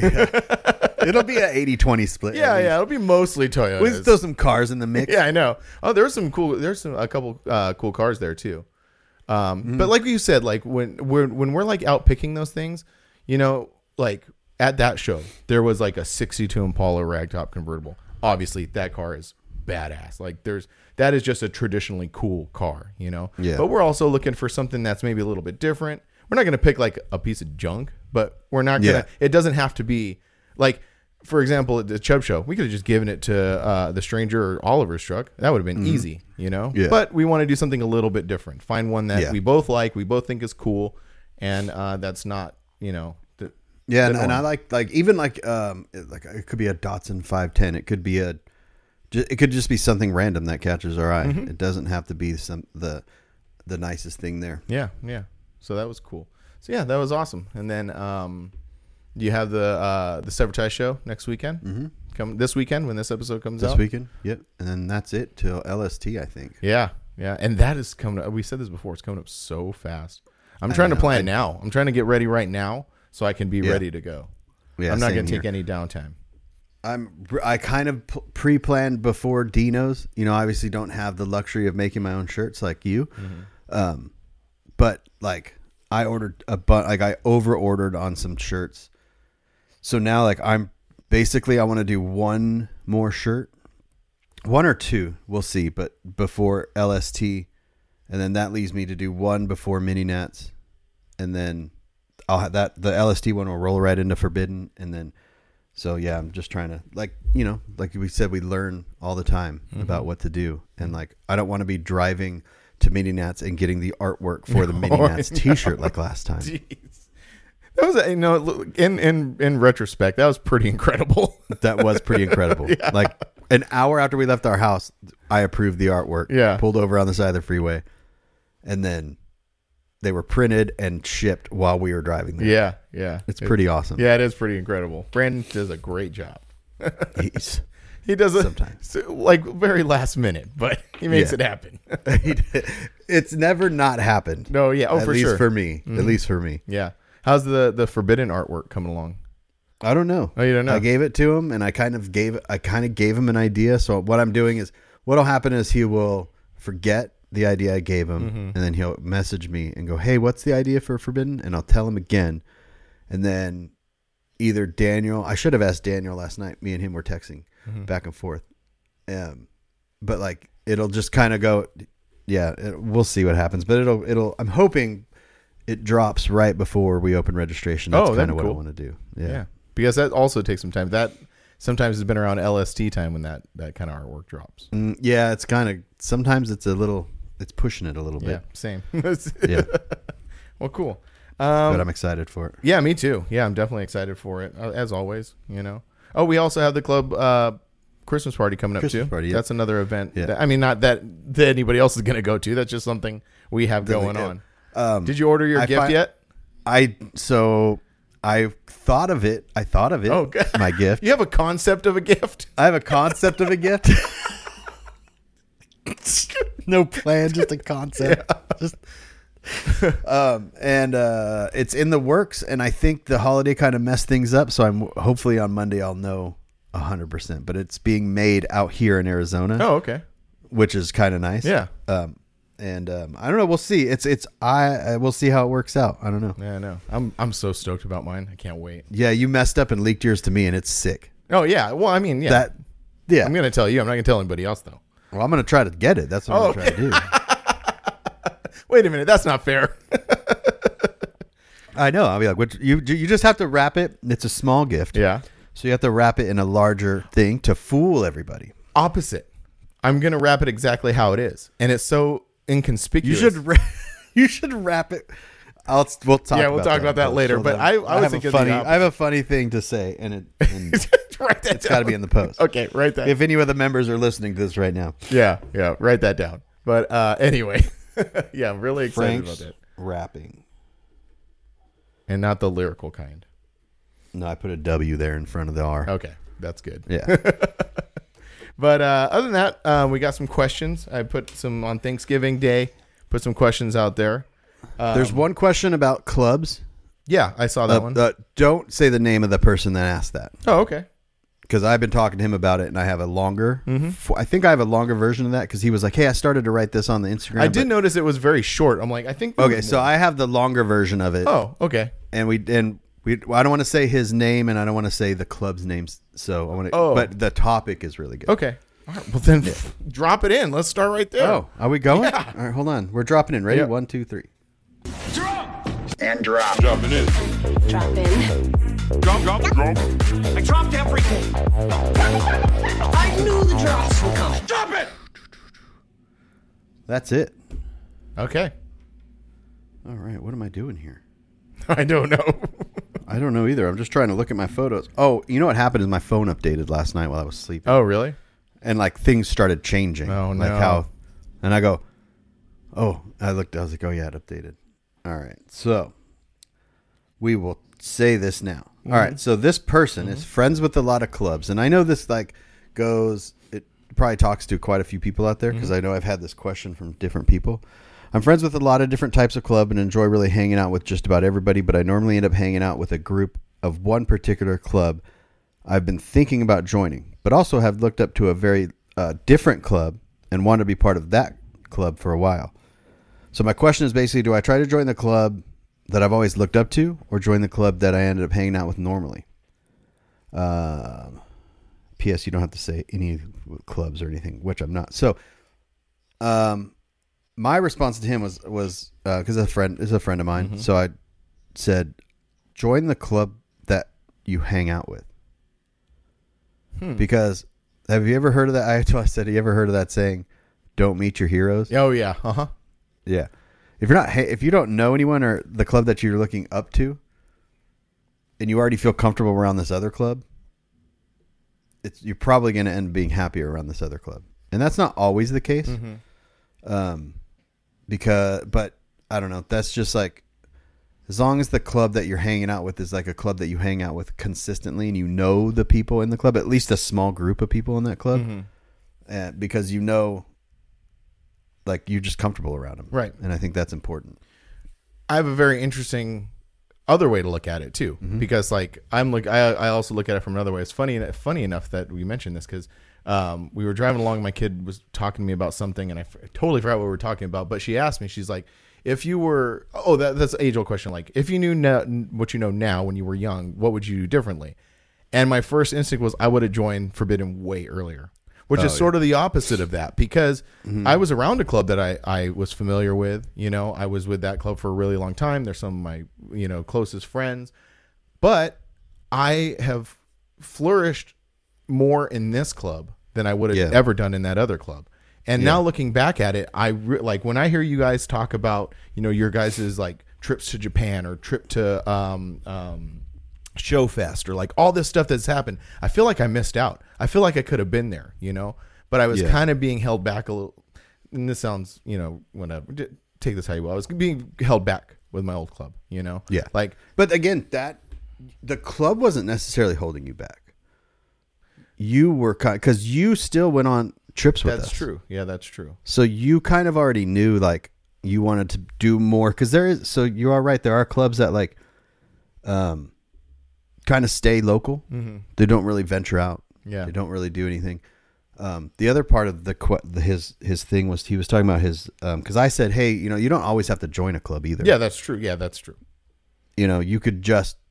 It'll be an 80-20 split. Yeah, it'll be mostly Toyotas. We'll throw some cars in the mix. Yeah, I know. Oh, there's a couple cool cars there too. But like you said, like when we're like out picking those things, you know, like at that show, there was like a 62 Impala ragtop convertible. Obviously, that car is badass. Like that is just a traditionally cool car, you know? Yeah. But we're also looking for something that's maybe a little bit different. We're not going to pick like a piece of junk, but we're not going to, it doesn't have to be like, for example, at the Chubb show, we could have just given it to the Stranger or Oliver's truck. That would have been easy, you know? Yeah. But we want to do something a little bit different. Find one that we both like, we both think is cool, and that's not, you know. And I like even like it could be a Datsun 510. It could be it could just be something random that catches our eye. It doesn't have to be the nicest thing there. Yeah. So that was cool. So yeah, that was awesome. And then you have the Severtise show next weekend. Come this weekend when this episode comes out. This weekend, yep. And then that's it till LST, I think. Yeah. And that is coming up. We said this before. It's coming up so fast. I'm trying to plan now. I'm trying to get ready right now so I can be ready to go. Yeah, I'm not going to take any downtime. I kind of pre-planned before Dino's. You know, obviously don't have the luxury of making my own shirts like you. But like I ordered I over-ordered on some shirts. So now like I want to do one more shirt. One or two, we'll see, but before LST, and then that leaves me to do one before Mini Nats, and then I'll have the LST one will roll right into Forbidden, and then so yeah, I'm just trying to like we said, we learn all the time about what to do, and like I don't want to be driving to Mini Nats and getting the artwork for the Mini Nats T-shirt like last time. Jeez. That was in retrospect, that was pretty incredible. That was pretty incredible. Yeah. Like an hour after we left our house, I approved the artwork. Yeah, pulled over on the side of the freeway, and then they were printed and shipped while we were driving there. Yeah. It's pretty awesome. Yeah, it is pretty incredible. Brandon does a great job. He does it sometimes, like very last minute, but he makes it happen. It's never not happened. No, yeah, for sure. At least for me. Yeah. How's the Forbidden artwork coming along? I don't know. Oh, you don't know? I gave it to him, and I kind of gave him an idea. So what I'm doing is, what'll happen is he will forget the idea I gave him, and then he'll message me and go, "Hey, what's the idea for Forbidden?" And I'll tell him again, and then either Daniel, I should have asked Daniel last night. Me and him were texting back and forth, but like it'll just kind of go, yeah. We'll see what happens, but it'll. I'm hoping it drops right before we open registration. That's kind of what I want to do. Yeah, because that also takes some time. That sometimes has been around LST time when that kind of artwork drops. Yeah, it's kind of sometimes it's pushing it a little bit. Yeah, same. Yeah. Well, cool. But I'm excited for it. Yeah, me too. Yeah, I'm definitely excited for it, as always, Oh, we also have the club Christmas party coming up, too. Party, yeah. That's another event. Yeah. I mean, not that anybody else is going to go to. That's just something we have going on. Did you order your gift yet? I thought of it. Oh, God. My gift. You have a concept of a gift? I have a concept of a gift. No plan, just a concept. Yeah. It's in the works, and I think the holiday kind of messed things up. So I'm hopefully on Monday I'll know 100%. But it's being made out here in Arizona. Oh, okay. Which is kind of nice. Yeah. I don't know. We'll see. We'll see how it works out. I don't know. Yeah, I know. I'm so stoked about mine. I can't wait. Yeah, you messed up and leaked yours to me, and it's sick. Oh yeah. Well, I mean, yeah. Yeah. I'm gonna tell you. I'm not gonna tell anybody else though. Well, I'm gonna try to get it. That's what I'm gonna try to do. Wait a minute. That's not fair. I know. I'll be like, you just have to wrap it. It's a small gift. Yeah. So you have to wrap it in a larger thing to fool everybody. Opposite. I'm gonna wrap it exactly how it is, and it's so inconspicuous. You should wrap it. We'll talk. Yeah, we'll talk about that later. But I was thinking I have a funny thing to say, and it's got to be in the post. Okay, write that. If any of the members are listening to this right now, yeah, write that down. But anyway, yeah, I'm really excited Frank's about that. Wrapping, and not the lyrical kind. No, I put a W there in front of the R. Okay, that's good. Yeah. But other than that, we got some questions. I put some on Thanksgiving Day. Put some questions out there. There's one question about clubs. Yeah, I saw that one. Don't say the name of the person that asked that. Oh, okay. Because I've been talking to him about it, and I have a longer. I think I have a longer version of that because he was like, "Hey, I started to write this on the Instagram." I did notice it was very short. I'm like, I think. Okay, so I have the longer version of it. Oh, okay. And we I don't want to say his name, and I don't want to say the club's names. So I want to. Oh. But the topic is really good. Okay. All right. Well, then drop it in. Let's start right there. Oh, are we going? Yeah. All right, hold on. We're dropping in. Ready? Yep. 1, 2, 3. Drop and drop. Dropping in. Drop in. Drop. I dropped everything. I knew the drops were coming. Drop it. That's it. Okay. All right. What am I doing here? I don't know. I don't know either. I'm just trying to look at my photos. Oh, you know what happened is my phone updated last night while I was sleeping. Oh, really? And like things started changing. Oh, no. Like how, and I go, oh, I was like, oh yeah, it updated. All right. So we will say this now. All right. So this person is friends with a lot of clubs. And I know this like it probably talks to quite a few people out there because I know I've had this question from different people. I'm friends with a lot of different types of club and enjoy really hanging out with just about everybody, but I normally end up hanging out with a group of one particular club I've been thinking about joining, but also have looked up to a very different club and want to be part of that club for a while. So my question is basically, do I try to join the club that I've always looked up to or join the club that I ended up hanging out with normally? P.S. You don't have to say any clubs or anything, which I'm not. So, my response to him was because a friend of mine. So I said, join the club that you hang out with. Because have you ever heard of that? I said, have you ever heard of that saying, don't meet your heroes? Oh, yeah. Yeah. If you don't know anyone or the club that you're looking up to and you already feel comfortable around this other club, you're probably going to end up being happier around this other club. And that's not always the case. But I don't know. That's just like, as long as the club that you're hanging out with is like a club that you hang out with consistently and you know the people in the club, at least a small group of people in that club, because you know, like you're just comfortable around them. Right. And I think that's important. I have a very interesting other way to look at it too, because like I also look at it from another way. It's funny enough that we mentioned this because we were driving along. My kid was talking to me about something, and I totally forgot what we were talking about. But she asked me, she's like, if you were, that's an age-old question. Like, if you knew what you know now when you were young, what would you do differently? And my first instinct was I would have joined Forbidden way earlier, which is sort of the opposite of that, because I was around a club that I was familiar with. You know, I was with that club for a really long time. They're some of my, you know, closest friends. But I have flourished more in this club than I would have ever done in that other club. And now looking back at it, like when I hear you guys talk about, you know, your guys' like trips to Japan or trip to Showfest or like all this stuff that's happened, I feel like I missed out. I feel like I could have been there, you know, but I was kind of being held back a little. And this sounds, you know, whatever. Take this how you will. I was being held back with my old club, you know? Yeah. Like, but again, the club wasn't necessarily holding you back. You were because you still went on trips with us. That's true. Yeah, that's true. So you kind of already knew like you wanted to do more, because so you are right. There are clubs that like, kind of stay local. Mm-hmm. They don't really venture out. Yeah. They don't really do anything. The other part of his thing was he was talking about his, because I said, hey, you know, you don't always have to join a club either. Yeah, that's true. Yeah, that's true. You know, you could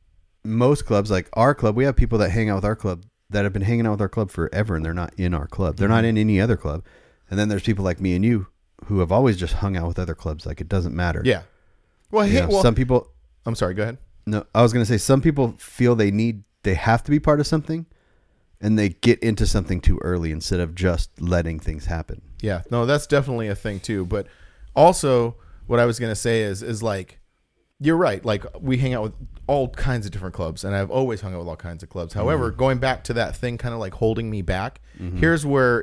most clubs, like our club, we have people that hang out with our club that have been hanging out with our club forever, and they're not in our club. They're not in any other club. And then there's people like me and you who have always just hung out with other clubs. Like, it doesn't matter. Yeah. Well, some people. I'm sorry. Go ahead. No, I was going to say some people feel they have to be part of something, and they get into something too early instead of just letting things happen. Yeah. No, that's definitely a thing too. But also, what I was going to say is like, you're right. Like, we hang out with all kinds of different clubs, and I've always hung out with all kinds of clubs. However, going back to that thing kind of like holding me back, here's where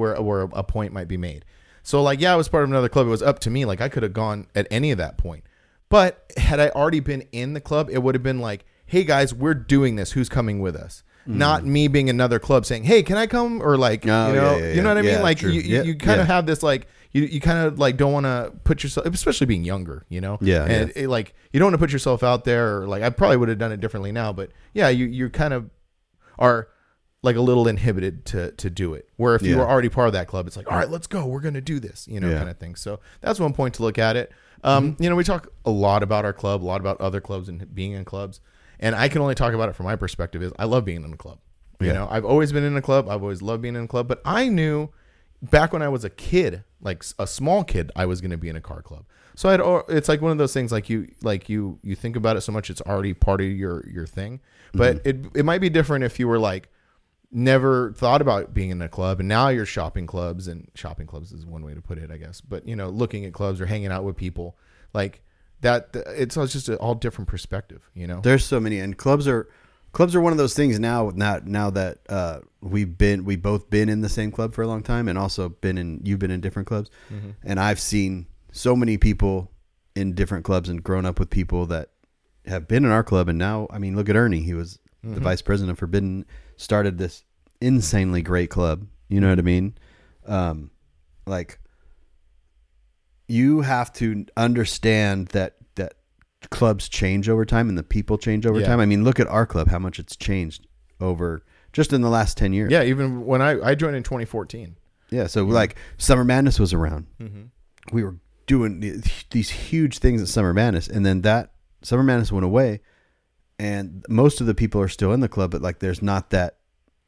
a point might be made. So like, yeah, I was part of another club. It was up to me. Like, I could have gone at any of that point. But had I already been in the club, it would have been like, hey guys, we're doing this. Who's coming with us? Not me being another club saying, hey, can I come? Or like, you know what I mean? Like, you kind of have this like, you kind of like don't want to put yourself, especially being younger, you know? Yeah. And it, like, you don't want to put yourself out there, or like, I probably would have done it differently now, but yeah, you kind of are like a little inhibited to do it. Where if you were already part of that club, it's like, all right, let's go. We're going to do this, you know, kind of thing. So that's one point to look at it. You know, we talk a lot about our club, a lot about other clubs and being in clubs. And I can only talk about it from my perspective is I love being in a club. You know, I've always been in a club. I've always loved being in a club, but I knew back when I was a kid, like a small kid, I was going to be in a car club. So it's like one of those things, like you think about it so much, it's already part of your thing. But it might be different if you were like never thought about being in a club, and now you're shopping clubs, and shopping clubs is one way to put it, I guess. But you know, looking at clubs or hanging out with people like that, it's just an all different perspective. You know, there's so many, and clubs are one of those things now that we both been in the same club for a long time, and also you've been in different clubs, and I've seen so many people in different clubs and grown up with people that have been in our club. And now, I mean, look at Ernie. He was the vice president of Forbidden, started this insanely great club. You know what I mean? Like, you have to understand that clubs change over time and the people change over time. I mean, look at our club, how much it's changed over just in the last 10 years. Yeah. Even when I joined in 2014. Yeah. So like Summer Madness was around. We were doing these huge things at Summer Madness, and then that Summer Madness went away, and most of the people are still in the club, but like there's not that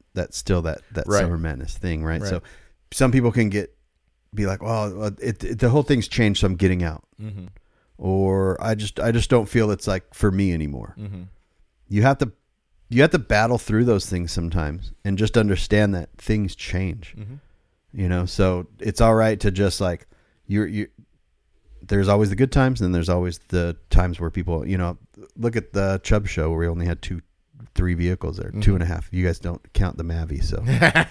Summer Madness thing, right? So some people can be like, well, the whole thing's changed, so I'm getting out. Or I just don't feel it's like for me anymore. You have to battle through those things sometimes and just understand that things change. You know, so it's all right to just like there's always the good times, and then there's always the times where people, you know, look at the Chubb show where we only had 3 vehicles there, 2.5. You guys don't count the Mavi, so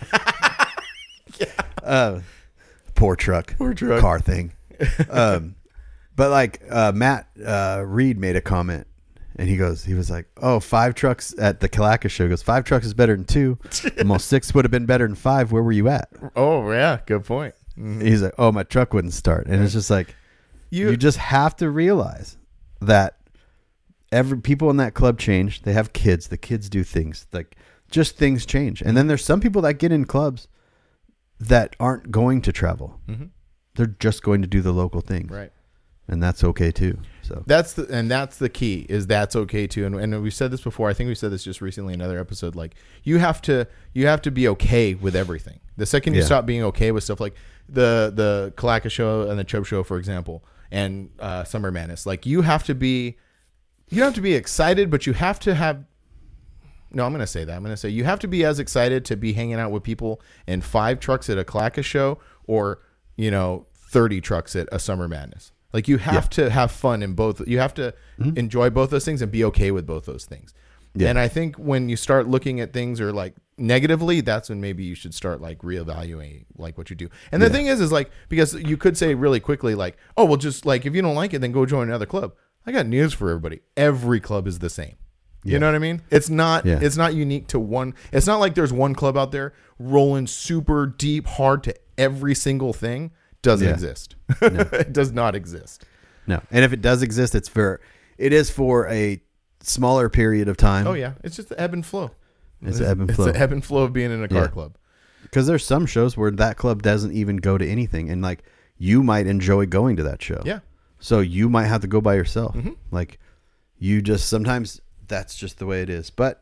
poor truck car thing. But like Matt Reed made a comment, and he was like, oh, 5 trucks at the Kalaka show. He goes, 5 trucks is better than 2. Almost 6 would have been better than 5. Where were you at? Oh yeah, good point. He's like, oh, my truck wouldn't start. And it's just like, you just have to realize that people in that club change. They have kids. The kids do things, like just things change. And then there's some people that get in clubs that aren't going to travel. Mm-hmm. They're just going to do the local things. Right. And that's okay too. So That's the key, is that's okay too. And we've said this before. I think we said this just recently in another episode. Like you have to be okay with everything. The second you stop being okay with stuff like the Kalaka show and the Chubb show, for example, and Summer Madness, like you don't have to be excited, but you have to have. No, I'm going to say that. I'm going to say you have to be as excited to be hanging out with people in 5 trucks at a Kalaka show or 30 trucks at a Summer Madness. Like you have to have fun in both. You have to enjoy both those things and be okay with both those things. Yeah. And I think when you start looking at things or like negatively, that's when maybe you should start like reevaluating like what you do. And the thing is like, because you could say really quickly like, oh, well, just like if you don't like it, then go join another club. I got news for everybody. Every club is the same. You know what I mean? It's not unique to one. It's not like there's one club out there rolling super deep hard to every single thing. Doesn't exist. No. It does not exist. No. And if it does exist, it is for a smaller period of time. Oh yeah. It's just the ebb and flow. It's ebb and flow. It's the ebb and flow of being in a car club. Because there's some shows where that club doesn't even go to anything. And like you might enjoy going to that show. Yeah. So you might have to go by yourself. Mm-hmm. Like you just sometimes that's just the way it is. But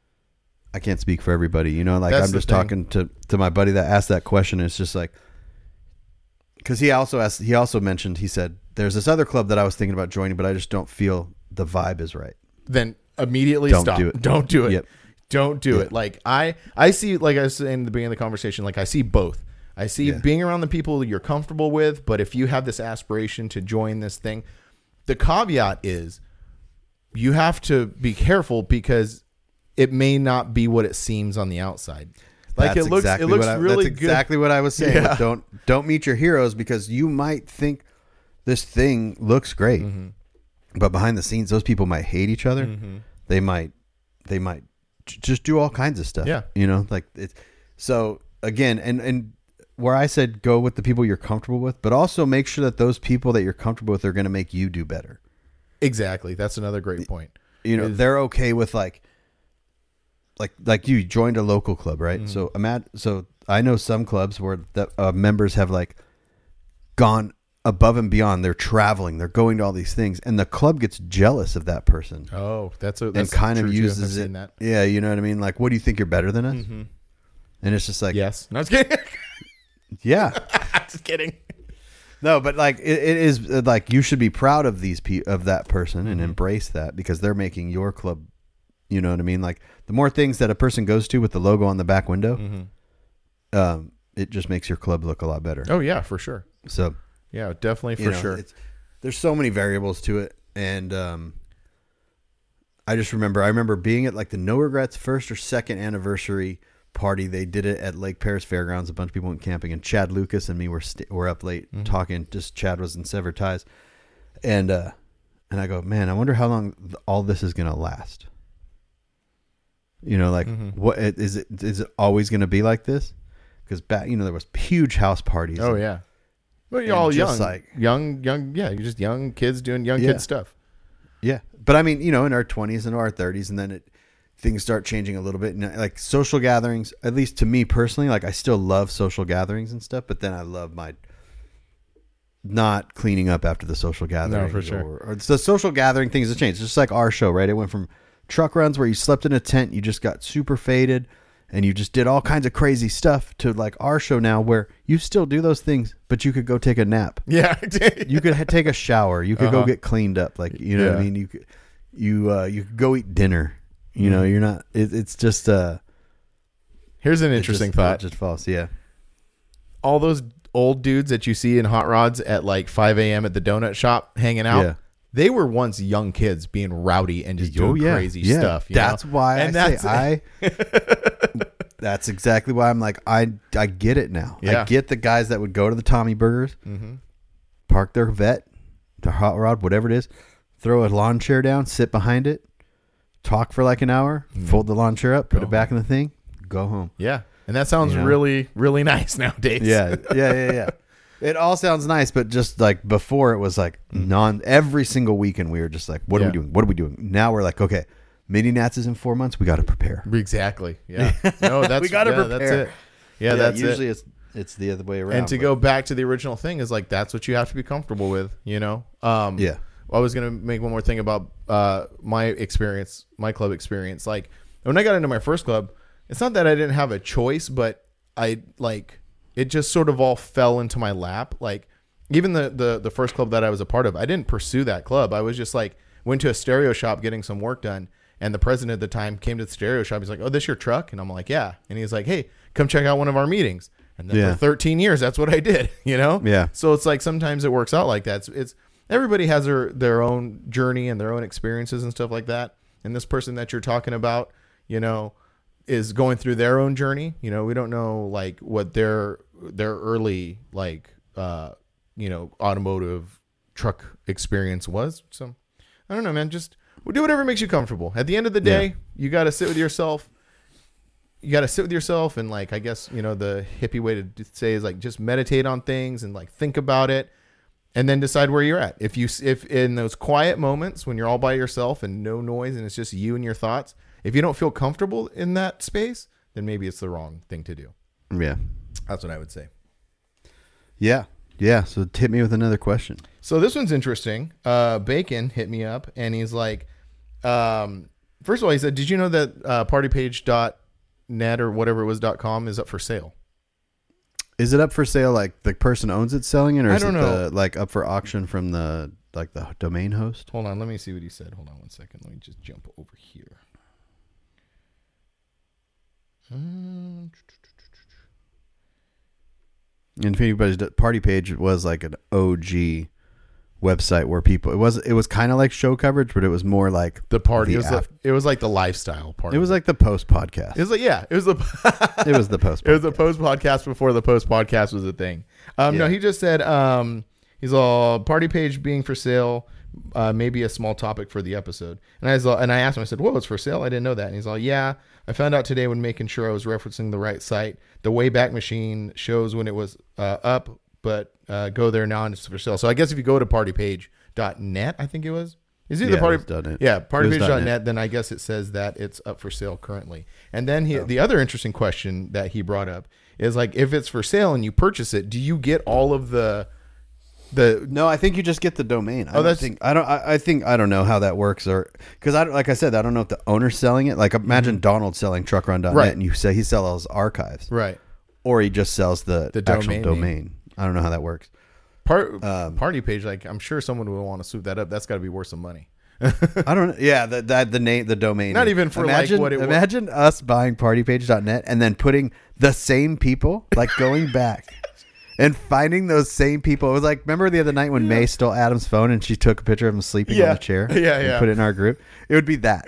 I can't speak for everybody. Like that's I'm just talking to my buddy that asked that question. And it's just like, because he also mentioned, he said, there's this other club that I was thinking about joining, but I just don't feel the vibe is right. Then immediately stop. Don't do it. Yep. Don't do it. Like I see, like I was saying in the beginning of the conversation, like I see both. I see being around the people you're comfortable with, but if you have this aspiration to join this thing, the caveat is you have to be careful because it may not be what it seems on the outside. Like it looks really good. That's exactly what I was saying. Yeah. Don't meet your heroes, because you might think this thing looks great, but behind the scenes, those people might hate each other. Mm-hmm. They might just do all kinds of stuff. Yeah, like it's so again, and where I said go with the people you're comfortable with, but also make sure that those people that you're comfortable with are going to make you do better. Exactly, that's another great point. They're okay with like you joined a local club, right? Mm-hmm. So I know some clubs where the members have like gone above and beyond. They're traveling, they're going to all these things, and the club gets jealous of that person. Oh, that's and kind of uses it. That. Yeah, you know what I mean? Like, what do you think, you're better than us? Mm-hmm. And it's just like, yes. No, I was kidding. Yeah, just kidding. No, but like it is like you should be proud of of that person and embrace that, because they're making your club. You know what I mean? Like the more things that a person goes to with the logo on the back window, it just makes your club look a lot better. Oh yeah, for sure. So yeah, definitely for sure. There's so many variables to it, and I remember being at like the No Regrets first or second anniversary party. They did it at Lake Paris Fairgrounds. A bunch of people went camping, and Chad Lucas and me were up late talking. Just Chad was in Severed Ties, and I go, man, I wonder how long all this is gonna last. What is it? Is it always going to be like this? Because there was huge house parties. Oh yeah, well, you're all young, young. Yeah, you're just young kids doing kid stuff. Yeah, but I mean, in our 20s and our 30s, and then things start changing a little bit. And like social gatherings, at least to me personally, like I still love social gatherings and stuff, but then I love my not cleaning up after the social gathering. No, for sure. Or the social gathering things have changed. It's just like our show, right? It went from truck runs where you slept in a tent, you just got super faded, and you just did all kinds of crazy stuff, to like our show now where you still do those things, but you could go take a nap. Yeah. You could take a shower. You could go get cleaned up. Like, what I mean? You could go eat dinner. You're not, it's just, here's an interesting thought. Just false. Yeah. All those old dudes that you see in hot rods at like 5 a.m. at the donut shop hanging out. Yeah. They were once young kids being rowdy and just doing crazy stuff. That's why that's exactly why I'm like, I get it now. Yeah. I get the guys that would go to the Tommy Burgers, park their vet, their hot rod, whatever it is, throw a lawn chair down, sit behind it, talk for like an hour, fold the lawn chair up, put it back in the thing, go home. Yeah. And that sounds really, really nice nowadays. Yeah. It all sounds nice, but just like before, it was like every single weekend we were just like, what are we doing? What are we doing? Now we're like, okay, mini Nats is in 4 months. We got to prepare. Exactly. Yeah. No, that's we got to prepare. That's it. Yeah, that's usually it. It's It's the other way around. And to go back to the original thing is like, that's what you have to be comfortable with, you know? Yeah. I was going to make one more thing about my experience, my club experience. Like when I got into my first club, it's not that I didn't have a choice, but it just sort of all fell into my lap. Like even the first club that I was a part of, I didn't pursue that club. I was just like, went to a stereo shop getting some work done. And the president at the time came to the stereo shop. He's like, "Oh, this your truck?" And I'm like, "Yeah." And he's like, "Hey, come check out one of our meetings." And then for 13 years, that's what I did, you know? Yeah. So it's like sometimes it works out like that. It's everybody has their own journey and their own experiences and stuff like that. And this person that you're talking about, you know, is going through their own journey. You know, we don't know like what their early like you know, automotive truck experience was. So I don't know, man. Just do whatever makes you comfortable. At the end of the day, you got to sit with yourself. You got to sit with yourself and like, I guess, you know, the hippie way to say is like, just meditate on things and like think about it and then decide where you're at. If in those quiet moments when you're all by yourself and no noise and it's just you and your thoughts, if you don't feel comfortable in that space, then maybe it's the wrong thing to do. Yeah. That's what I would say. Yeah. Yeah. So hit me with another question. So this one's interesting. Bacon hit me up and he's like, first of all, he said, "Did you know that partypage.net or whatever it was .com is up for sale?" Is it up for sale? Like the person owns it selling it, or is I don't it know. like up for auction from the domain host? Hold on, let me see what he said. Hold on one second. Let me just jump over here. And if anybody's Party Page was like an OG website where people, it was kind of like show coverage, but it was more like The party. It was like the lifestyle part. it was like the post podcast. It was like, yeah, it was the It was the post. it was the post podcast before the post podcast was a thing. No, he just said he's all party page being for sale, maybe a small topic for the episode. And I asked him, I said, "Whoa, it's for sale? I didn't know that." And he's all, "Yeah, I found out today when making sure I was referencing the right site. The Wayback Machine shows when it was up, but go there now and it's for sale." So I guess if you go to partypage.net, I think it was. Is either partypage.net, then I guess it says that it's up for sale currently. And then the other interesting question that he brought up is like, if it's for sale and you purchase it, do you get all of the No, I think you just get the domain. I don't know how that works, or because like I said, I don't know if the owner's selling it. Like imagine Donald selling truckrun.net, Right. and you say he sells archives, right? or he just sells the actual domain domain. I don't know how that works. Party page, like I'm sure someone would want to swoop that up. That's got to be worth some money. I don't know. Yeah, the name, the domain. Not even for imagine, like what it was. Imagine us buying partypage.net and then putting the same people, like going back and finding those same people. It was like, remember the other night when May stole Adam's phone and she took a picture of him sleeping on the chair? And put it in our group. It would be that.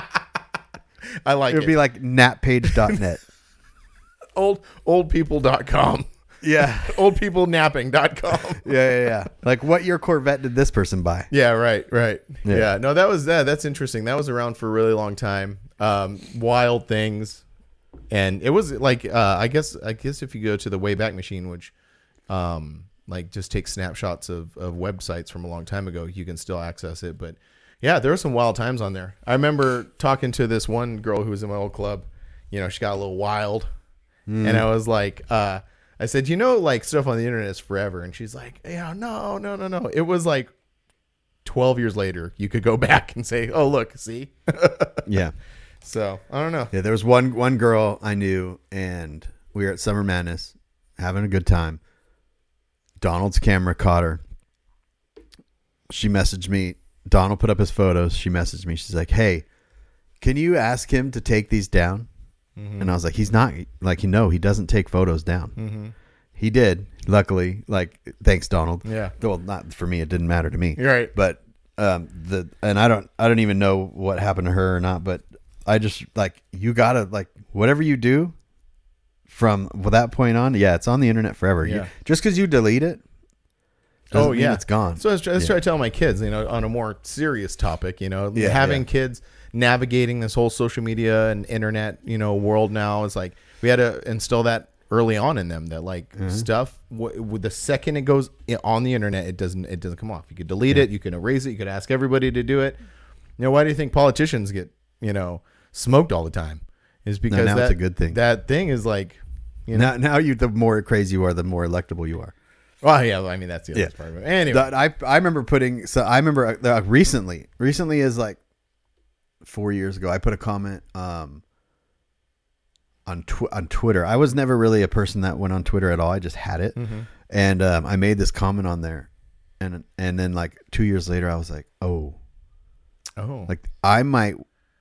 I like it. It would be like natpage.net. Oldpeople.com. Yeah. Oldpeoplenapping.com. Yeah. Like, what year Corvette did this person buy? Yeah, right. Yeah. Yeah. No, that's interesting. That was around for a really long time. Wild things. And it was like, I guess if you go to the Wayback Machine, which like just take snapshots of websites from a long time ago, you can still access it. But yeah, there were some wild times on there. I remember talking to this one girl who was in my old club. You know, she got a little wild. And I was like, I said, you know, like stuff on the internet is forever. And she's like, yeah, no. It was like 12 years later, you could go back and say, oh, look, see? Yeah. So I don't know. Yeah, there was one girl I knew, and we were at Summer Madness having a good time. Donald's camera caught her. She messaged me. Donald put up his photos. She messaged me. She's like, "Hey, can you ask him to take these down?" Mm-hmm. And I was like, "He's not like, you know, he doesn't take photos down." Mm-hmm. He did, luckily. Like, thanks, Donald. Yeah. Well, not for me. It didn't matter to me. You're right. But and I don't even know what happened to her or not. But I just like, you gotta, like, whatever you do from that point on, yeah, it's on the internet forever. Yeah. Just because you delete it doesn't mean it's gone. So I was trying to tell my kids, you know, on a more serious topic, you know, having kids navigating this whole social media and internet, you know, world now is like, we had to instill that early on in them, that like stuff with the second it goes on the internet, it doesn't come off. You could delete it, you can erase it, you could ask everybody to do it. You know, why do you think politicians get, you know, smoked all the time? Is because now it's a good thing. That thing is like You know? Now the more crazy you are, the more electable you are. Well, yeah. I mean, that's the other part of it. Anyway, I remember recently is like 4 years ago. I put a comment on Twitter. I was never really a person that went on Twitter at all. I just had it, and I made this comment on there, and then like 2 years later, I was like, like I might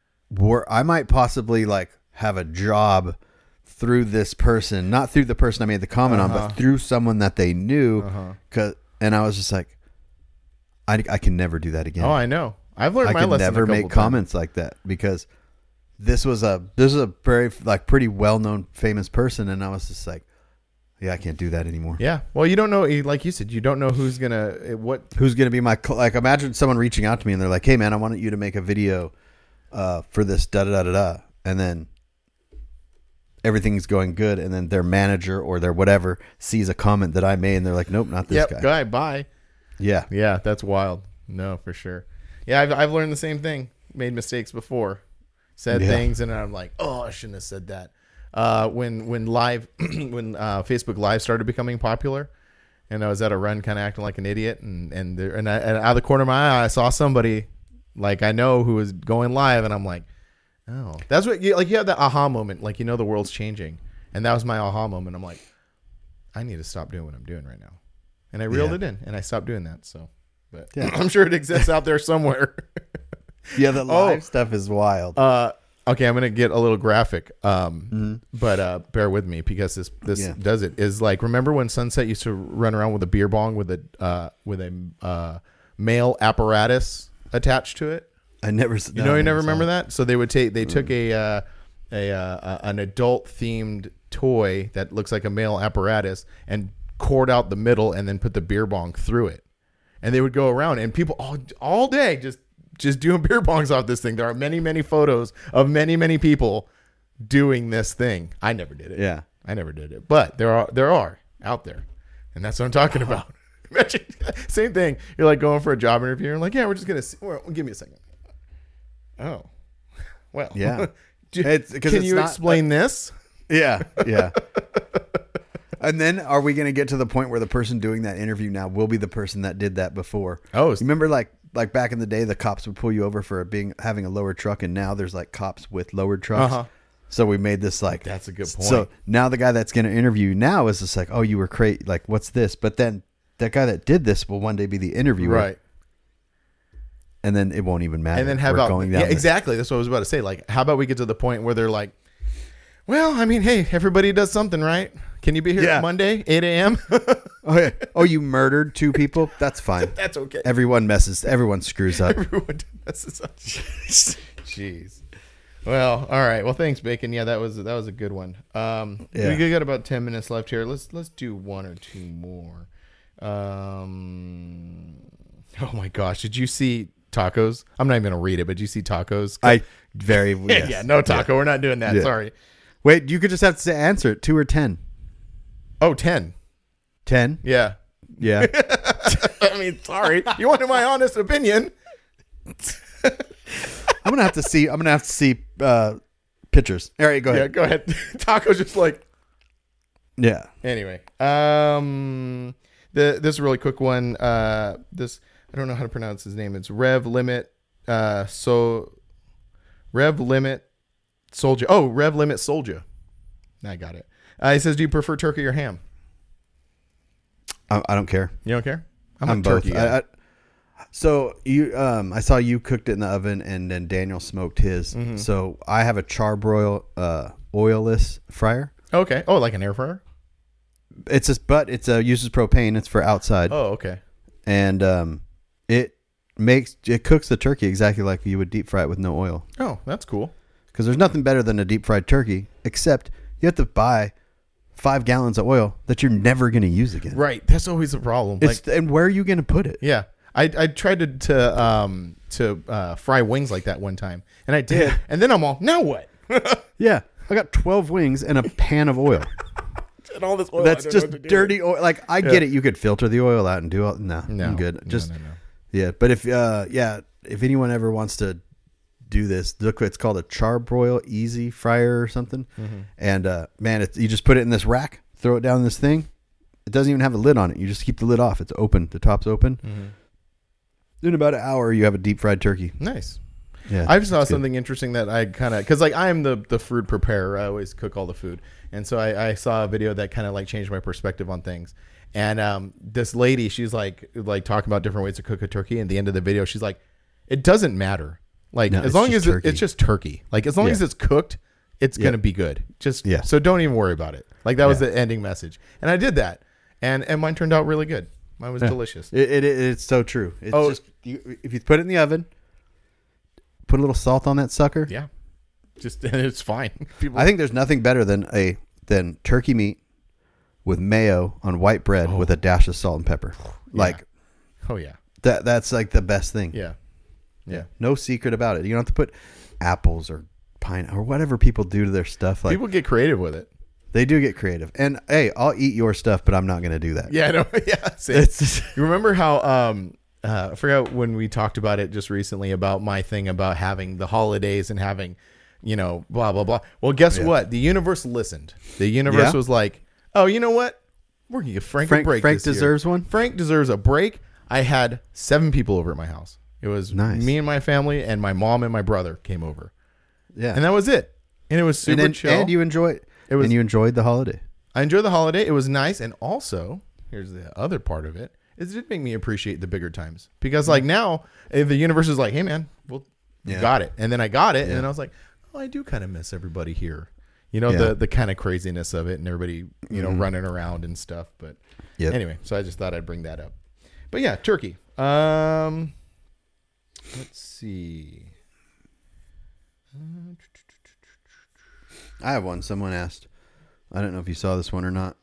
possibly like have a job through this person, not through the person I made the comment on, but through someone that they knew. And I was just like, I can never do that again. Oh, I know. I've learned I my can lesson. never make comments like that because this was a very like pretty well known famous person, and I was just like, yeah, I can't do that anymore. Yeah. Well, you don't know, like you said, you don't know who's gonna be my like. Imagine someone reaching out to me and they're like, hey man, I want you to make a video for this da da da da, and then everything's going good, and then their manager or their whatever sees a comment that I made, and they're like, nope, not this guy. Bye. Yeah. Yeah, that's wild. No, for sure. Yeah, I've learned the same thing. Made mistakes before, said things, and I'm like, oh, I shouldn't have said that. When live, when Facebook Live started becoming popular, and I was at a run, kind of acting like an idiot, and out of the corner of my eye, I saw somebody like I know who was going live, and I'm like, oh, that's what you have that aha moment, like the world's changing, and that was my aha moment. I'm like, I need to stop doing what I'm doing right now, and I reeled it in, and I stopped doing that. So, but I'm sure it exists out there somewhere. Yeah, the live stuff is wild. Okay, I'm gonna get a little graphic, but bear with me because this does it. Is like, remember when Sunset used to run around with a beer bong with a male apparatus attached to it? I never. You never remember that? So they took an adult themed toy that looks like a male apparatus and cored out the middle and then put the beer bong through it, and they would go around and people all day just doing beer bongs off this thing. There are many photos of many people doing this thing. I never did it. Yeah, I never did it, but there are out there, and that's what I'm talking about. Imagine, same thing. You're like going for a job interview and like, yeah, we're just gonna see. Well, give me a second. Oh, well, yeah. Can you explain this? Yeah. And then are we going to get to the point where the person doing that interview now will be the person that did that before? Oh, you remember like back in the day, the cops would pull you over for having a lowered truck, and now there's like cops with lowered trucks. So we made this like, that's a good point. So now the guy that's going to interview you now is just like, oh, you were crazy. Like, what's this? But then that guy that did this will one day be the interviewer. Right. And then it won't even matter. And then how about exactly? That's what I was about to say. Like, how about we get to the point where they're like, well, I mean, hey, everybody does something, right? Can you be here Monday, 8 a.m.? Oh, you murdered 2 people? That's fine. That's okay. Everyone screws up. Everyone messes up. Jeez. Well, all right. Well, thanks, Bacon. Yeah, that was a good one. We got about 10 minutes left here. Let's do 1 or 2 more. Oh my gosh, did you see Tacos? I'm not even gonna read it, but did you see Tacos? Yes. No taco. We're not doing that. Sorry. Wait, you could just have to answer it. 2 or 10. Oh, 10. 10? Yeah. I mean, sorry. You wanted my honest opinion. I'm gonna have to see pictures. All right, go ahead. Yeah, go ahead. Taco's just like. Yeah. Anyway, this really quick one. This, I don't know how to pronounce his name. It's Rev Limit. Rev Limit Soldier. Oh, Rev Limit Soldier. I got it. He says, do you prefer turkey or ham? I don't care. You don't care? I'm both. So you, I saw you cooked it in the oven, and then Daniel smoked his. Mm-hmm. So I have a charbroil, oilless fryer. Okay. Oh, like an air fryer? It's uses propane. It's for outside. Oh, okay. And it cooks the turkey exactly like you would deep fry it with no oil. Oh, that's cool. Because there's nothing better than a deep fried turkey, except you have to buy 5 gallons of oil that you're never going to use again. Right. That's always the problem. And where are you going to put it? Yeah. I tried to fry wings like that one time, and I did. And then I'm all, now what? Yeah. I got 12 wings and a pan of oil. And all this oil. That's just dirty oil. Like, I get it. You could filter the oil out and do all. No, I'm good. No. Yeah. But if anyone ever wants to do this. Look, it's called a Charbroil Easy Fryer or something. Mm-hmm. And man, you just put it in this rack, throw it down in this thing. It doesn't even have a lid on it. You just keep the lid off. It's open. The top's open. Mm-hmm. In about an hour, you have a deep fried turkey. Nice. Yeah, I saw something interesting that I kind of, because like I am the food preparer. I always cook all the food. And so I saw a video that kind of like changed my perspective on things. And this lady, she's like talking about different ways to cook a turkey. And at the end of the video, she's like, it doesn't matter. Like, no, as long as it's just turkey. Like, as long as it's cooked, it's going to be good. So don't even worry about it. Like, that was the ending message. And I did that. And mine turned out really good. Mine was delicious. It's so true. It's just, if you put it in the oven, put a little salt on that sucker. Yeah. It's fine. I think there's nothing better than turkey meat with mayo on white bread with a dash of salt and pepper. Like, that's like the best thing. Yeah. Yeah. No secret about it. You don't have to put apples or pine or whatever people do to their stuff. Like, people get creative with it. They do get creative. And hey, I'll eat your stuff, but I'm not going to do that. Yeah, no, yeah. You remember how I forgot when we talked about it just recently about my thing about having the holidays and having, blah blah blah. Well, guess what? The universe listened. The universe was like, "Oh, you know what? We're going to give Frank a break. Frank deserves one. Frank deserves a break." I had 7 people over at my house. It was me and my family, and my mom and my brother came over. Yeah, and that was it. And it was super chill. And you enjoyed it. And you enjoyed the holiday. I enjoyed the holiday. It was nice. And also, here's the other part of it, is it did make me appreciate the bigger times. Because like now, if the universe is like, hey man, you got it. And then I got it. And then I was like, oh, I do kind of miss everybody here. The kind of craziness of it and everybody, running around and stuff. But anyway, so I just thought I'd bring that up. But yeah, turkey. Let's see. I have one. Someone asked. I don't know if you saw this one or not.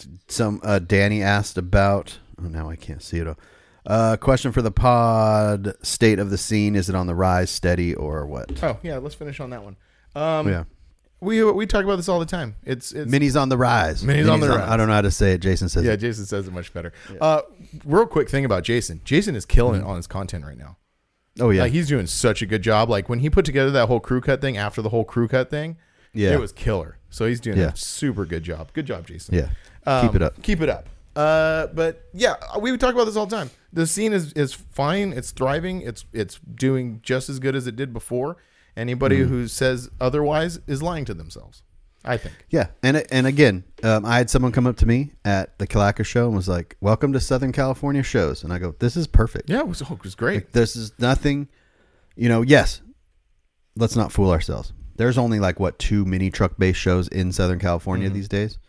Danny asked about. Oh, now I can't see it. Question for the pod: state of the scene. Is it on the rise, steady, or what? Oh yeah, let's finish on that one. We talk about this all the time. It's Minnie's on the rise. Minnie's on the rise. I don't know how to say it. Jason says. Yeah, it. Jason says it much better. Real quick thing about Jason. Jason is killing it on his content right now. Oh yeah, like he's doing such a good job. Like when he put together that whole crew cut thing after the whole crew cut thing, it was killer. So he's doing a super good job. Good job, Jason. Yeah, keep it up. Keep it up. But yeah, we would talk about this all the time. The scene is fine. It's thriving. It's doing just as good as it did before. Anybody who says otherwise is lying to themselves, I think. Yeah, and again, I had someone come up to me at the Kalaka show and was like, "Welcome to Southern California shows," and I go, "This is perfect." Yeah, it was great. Like, this is nothing, yes. Let's not fool ourselves. There's only 2 mini truck based shows in Southern California these days.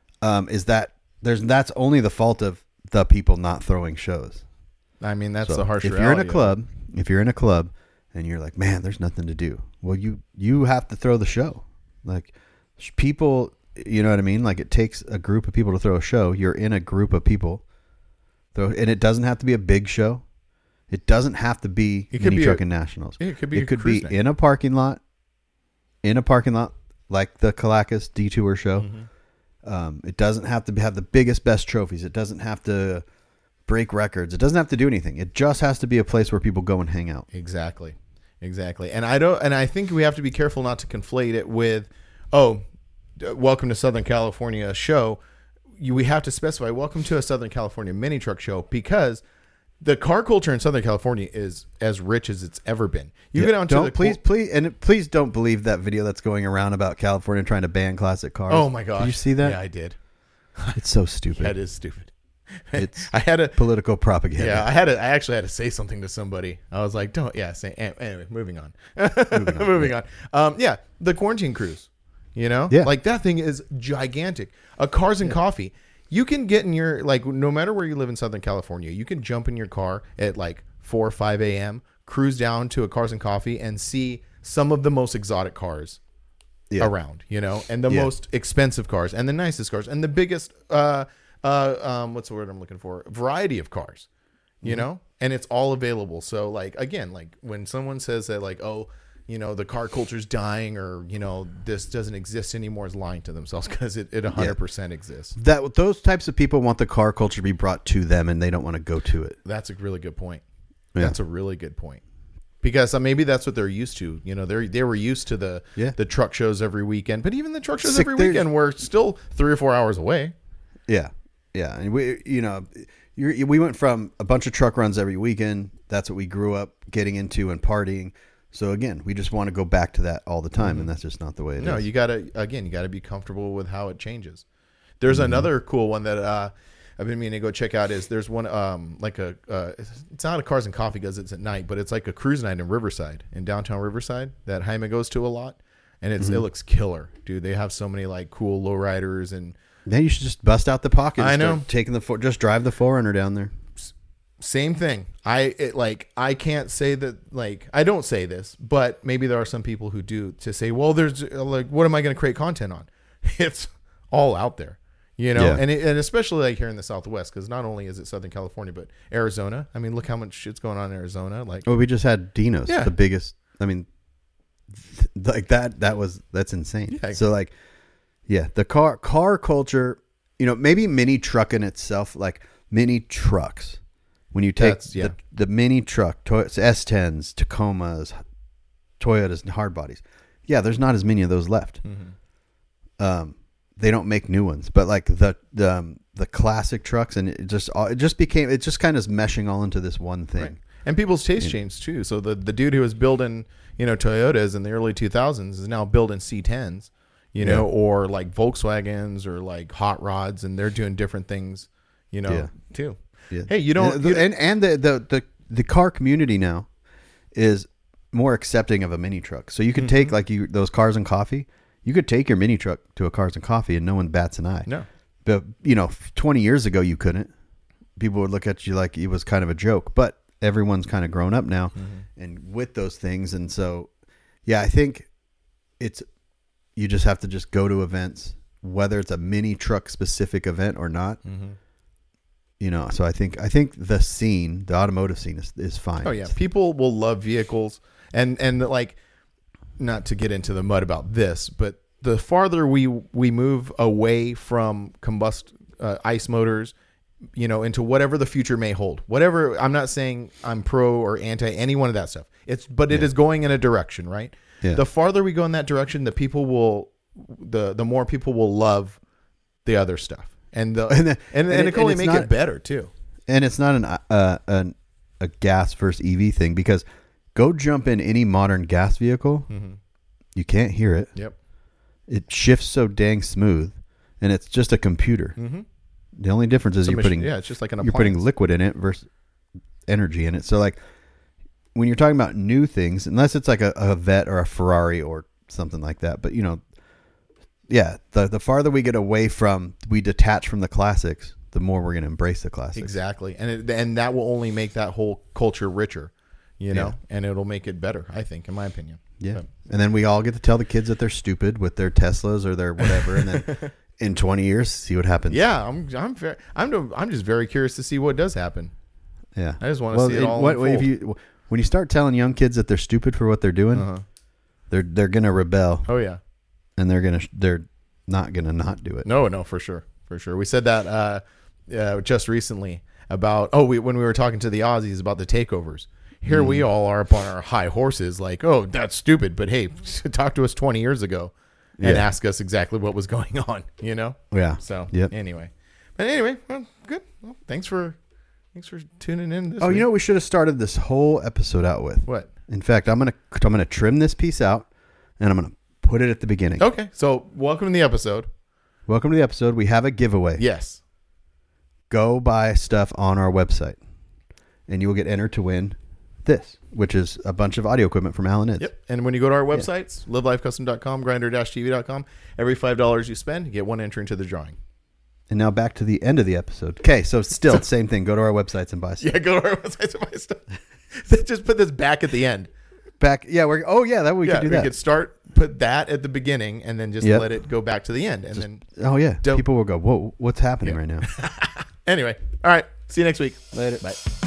That's only the fault of the people not throwing shows. I mean, that's the harsh reality. If you're in a club and you're like, man, there's nothing to do. Well, you have to throw the show. Like people, you know what I mean? Like it takes a group of people to throw a show. You're in a group of people. And it doesn't have to be a big show. It doesn't have to be Mini Trucking Nationals. It could be in a parking lot. In a parking lot like the Calacas Detour show. It doesn't have to have the biggest, best trophies. It doesn't have to break records. It doesn't have to do anything. It just has to be a place where people go and hang out. Exactly. And I think we have to be careful not to conflate it with, welcome to Southern California show. We have to specify welcome to a Southern California mini truck show, because the car culture in Southern California is as rich as it's ever been. You go down to please don't believe that video that's going around about California trying to ban classic cars. Oh my gosh. Did you see that? Yeah, I did. It's so stupid. That is stupid. It's I had political propaganda. Yeah, I actually had to say something to somebody. I was like, anyway, moving on. Moving on. The quarantine cruise. Like that thing is gigantic. A Cars and Coffee. You can get in your, no matter where you live in Southern California, you can jump in your car at 4 or 5 a.m., cruise down to a Cars and Coffee and see some of the most exotic cars around, and the most expensive cars and the nicest cars and the biggest, what's the word I'm looking for? Variety of cars, and it's all available. So again, when someone says that the car culture's dying or, this doesn't exist anymore, is lying to themselves, because it 100% exists. Those types of people want the car culture to be brought to them and they don't want to go to it. That's a really good point. Yeah. That's a really good point. Because maybe that's what they're used to. You know, they were used to the truck shows every weekend. But even the truck shows every weekend were still 3 or 4 hours away. Yeah, yeah. And we went from a bunch of truck runs every weekend. That's what we grew up getting into and partying. So again, we just want to go back to that all the time, and that's just not the way it is. No, you gotta be comfortable with how it changes. There's another cool one that I've been meaning to go check out. There's one it's not a Cars and Coffee because it's at night, but it's like a cruise night in Riverside, in downtown Riverside, that Jaime goes to a lot, and it looks killer, dude. They have so many like cool lowriders, and then you should just bust out the pocket. I know, just drive the 4Runner down there. Same thing. I can't say that, like, I don't say this, but maybe there are some people who do, to say, well, there's like, what am I going to create content on? It's all out there, you know, and especially like here in the Southwest, because not only is it Southern California, but Arizona. I mean, look how much shit's going on in Arizona. Like, well, we just had Dino's, the biggest. I mean, like that's insane. Yeah. So like, yeah, the car culture, you know, maybe mini truck in itself, like mini trucks. When you take the mini truck, S10s, Tacomas, Toyotas, and hard bodies, there's not as many of those left. Mm-hmm. They don't make new ones, but like the classic trucks, and it just kind of is meshing all into this one thing. Right. And people's taste changed too. So the dude who was building, you know, Toyotas in the early 2000s is now building C10s, you know, or like Volkswagens or like hot rods, and they're doing different things, you know, too. Yeah. Hey, the car community now is more accepting of a mini truck. So you could take those Cars and Coffee. You could take your mini truck to a Cars and Coffee, and no one bats an eye. No, but 20 years ago you couldn't. People would look at you like it was kind of a joke. But everyone's kind of grown up now, and with those things, and so I think you just have to just go to events, whether it's a mini truck specific event or not. Mm-hmm. You know, so I think the automotive scene is fine. Oh yeah, people will love vehicles, and like, not to get into the mud about this, but the farther we move away from ICE motors, you know, into whatever the future may hold. Whatever, I'm not saying I'm pro or anti any one of that stuff. It is going in a direction, right? Yeah. The farther we go in that direction, the more people will love the other stuff. And it can only make it better too. And it's not a gas versus EV thing, because go jump in any modern gas vehicle, you can't hear it. Yep. It shifts so dang smooth, and it's just a computer. Mm-hmm. The only difference is it's just like an appliance. You're putting liquid in it versus energy in it. So like when you're talking about new things, unless it's like a Vette or a Ferrari or something like that, but you know. Yeah, the farther we get away we detach from the classics, the more we're going to embrace the classics. Exactly, and that will only make that whole culture richer, you know, and it'll make it better, I think, in my opinion. Yeah, and then we all get to tell the kids that they're stupid with their Teslas or their whatever, and then in 20 years, see what happens. Yeah, I'm just very curious to see what does happen. Yeah, I just want to see it all. When you start telling young kids that they're stupid for what they're doing, they're going to rebel. Oh yeah. And they're not gonna not do it. No, for sure. We said that just recently about when we were talking to the Aussies about the takeovers. Here we all are up on our high horses, like, oh, that's stupid. But hey, talk to us 20 years ago and ask us exactly what was going on. You know? Yeah. So anyway, well, good. Well, thanks for tuning in. This week. You know what we should have started this whole episode out with? What? In fact, I'm gonna trim this piece out, and I'm gonna put it at the beginning. Okay, so welcome to the episode. We have a giveaway. Yes. Go buy stuff on our website, and you will get entered to win this, which is a bunch of audio equipment from Alan Ids. Yep. And when you go to our websites, livelifecustom.com, grinder-tv.com, every $5 you spend, you get one entry into the drawing. And now back to the end of the episode. Okay, so still same thing. Go to our websites and buy stuff. Yeah, go to our websites and buy stuff. Just put this back at the end. We could do that. We could put that at the beginning and then just let it go back to the end. And people will go, whoa, what's happening right now? Anyway, all right. See you next week. Later. Bye.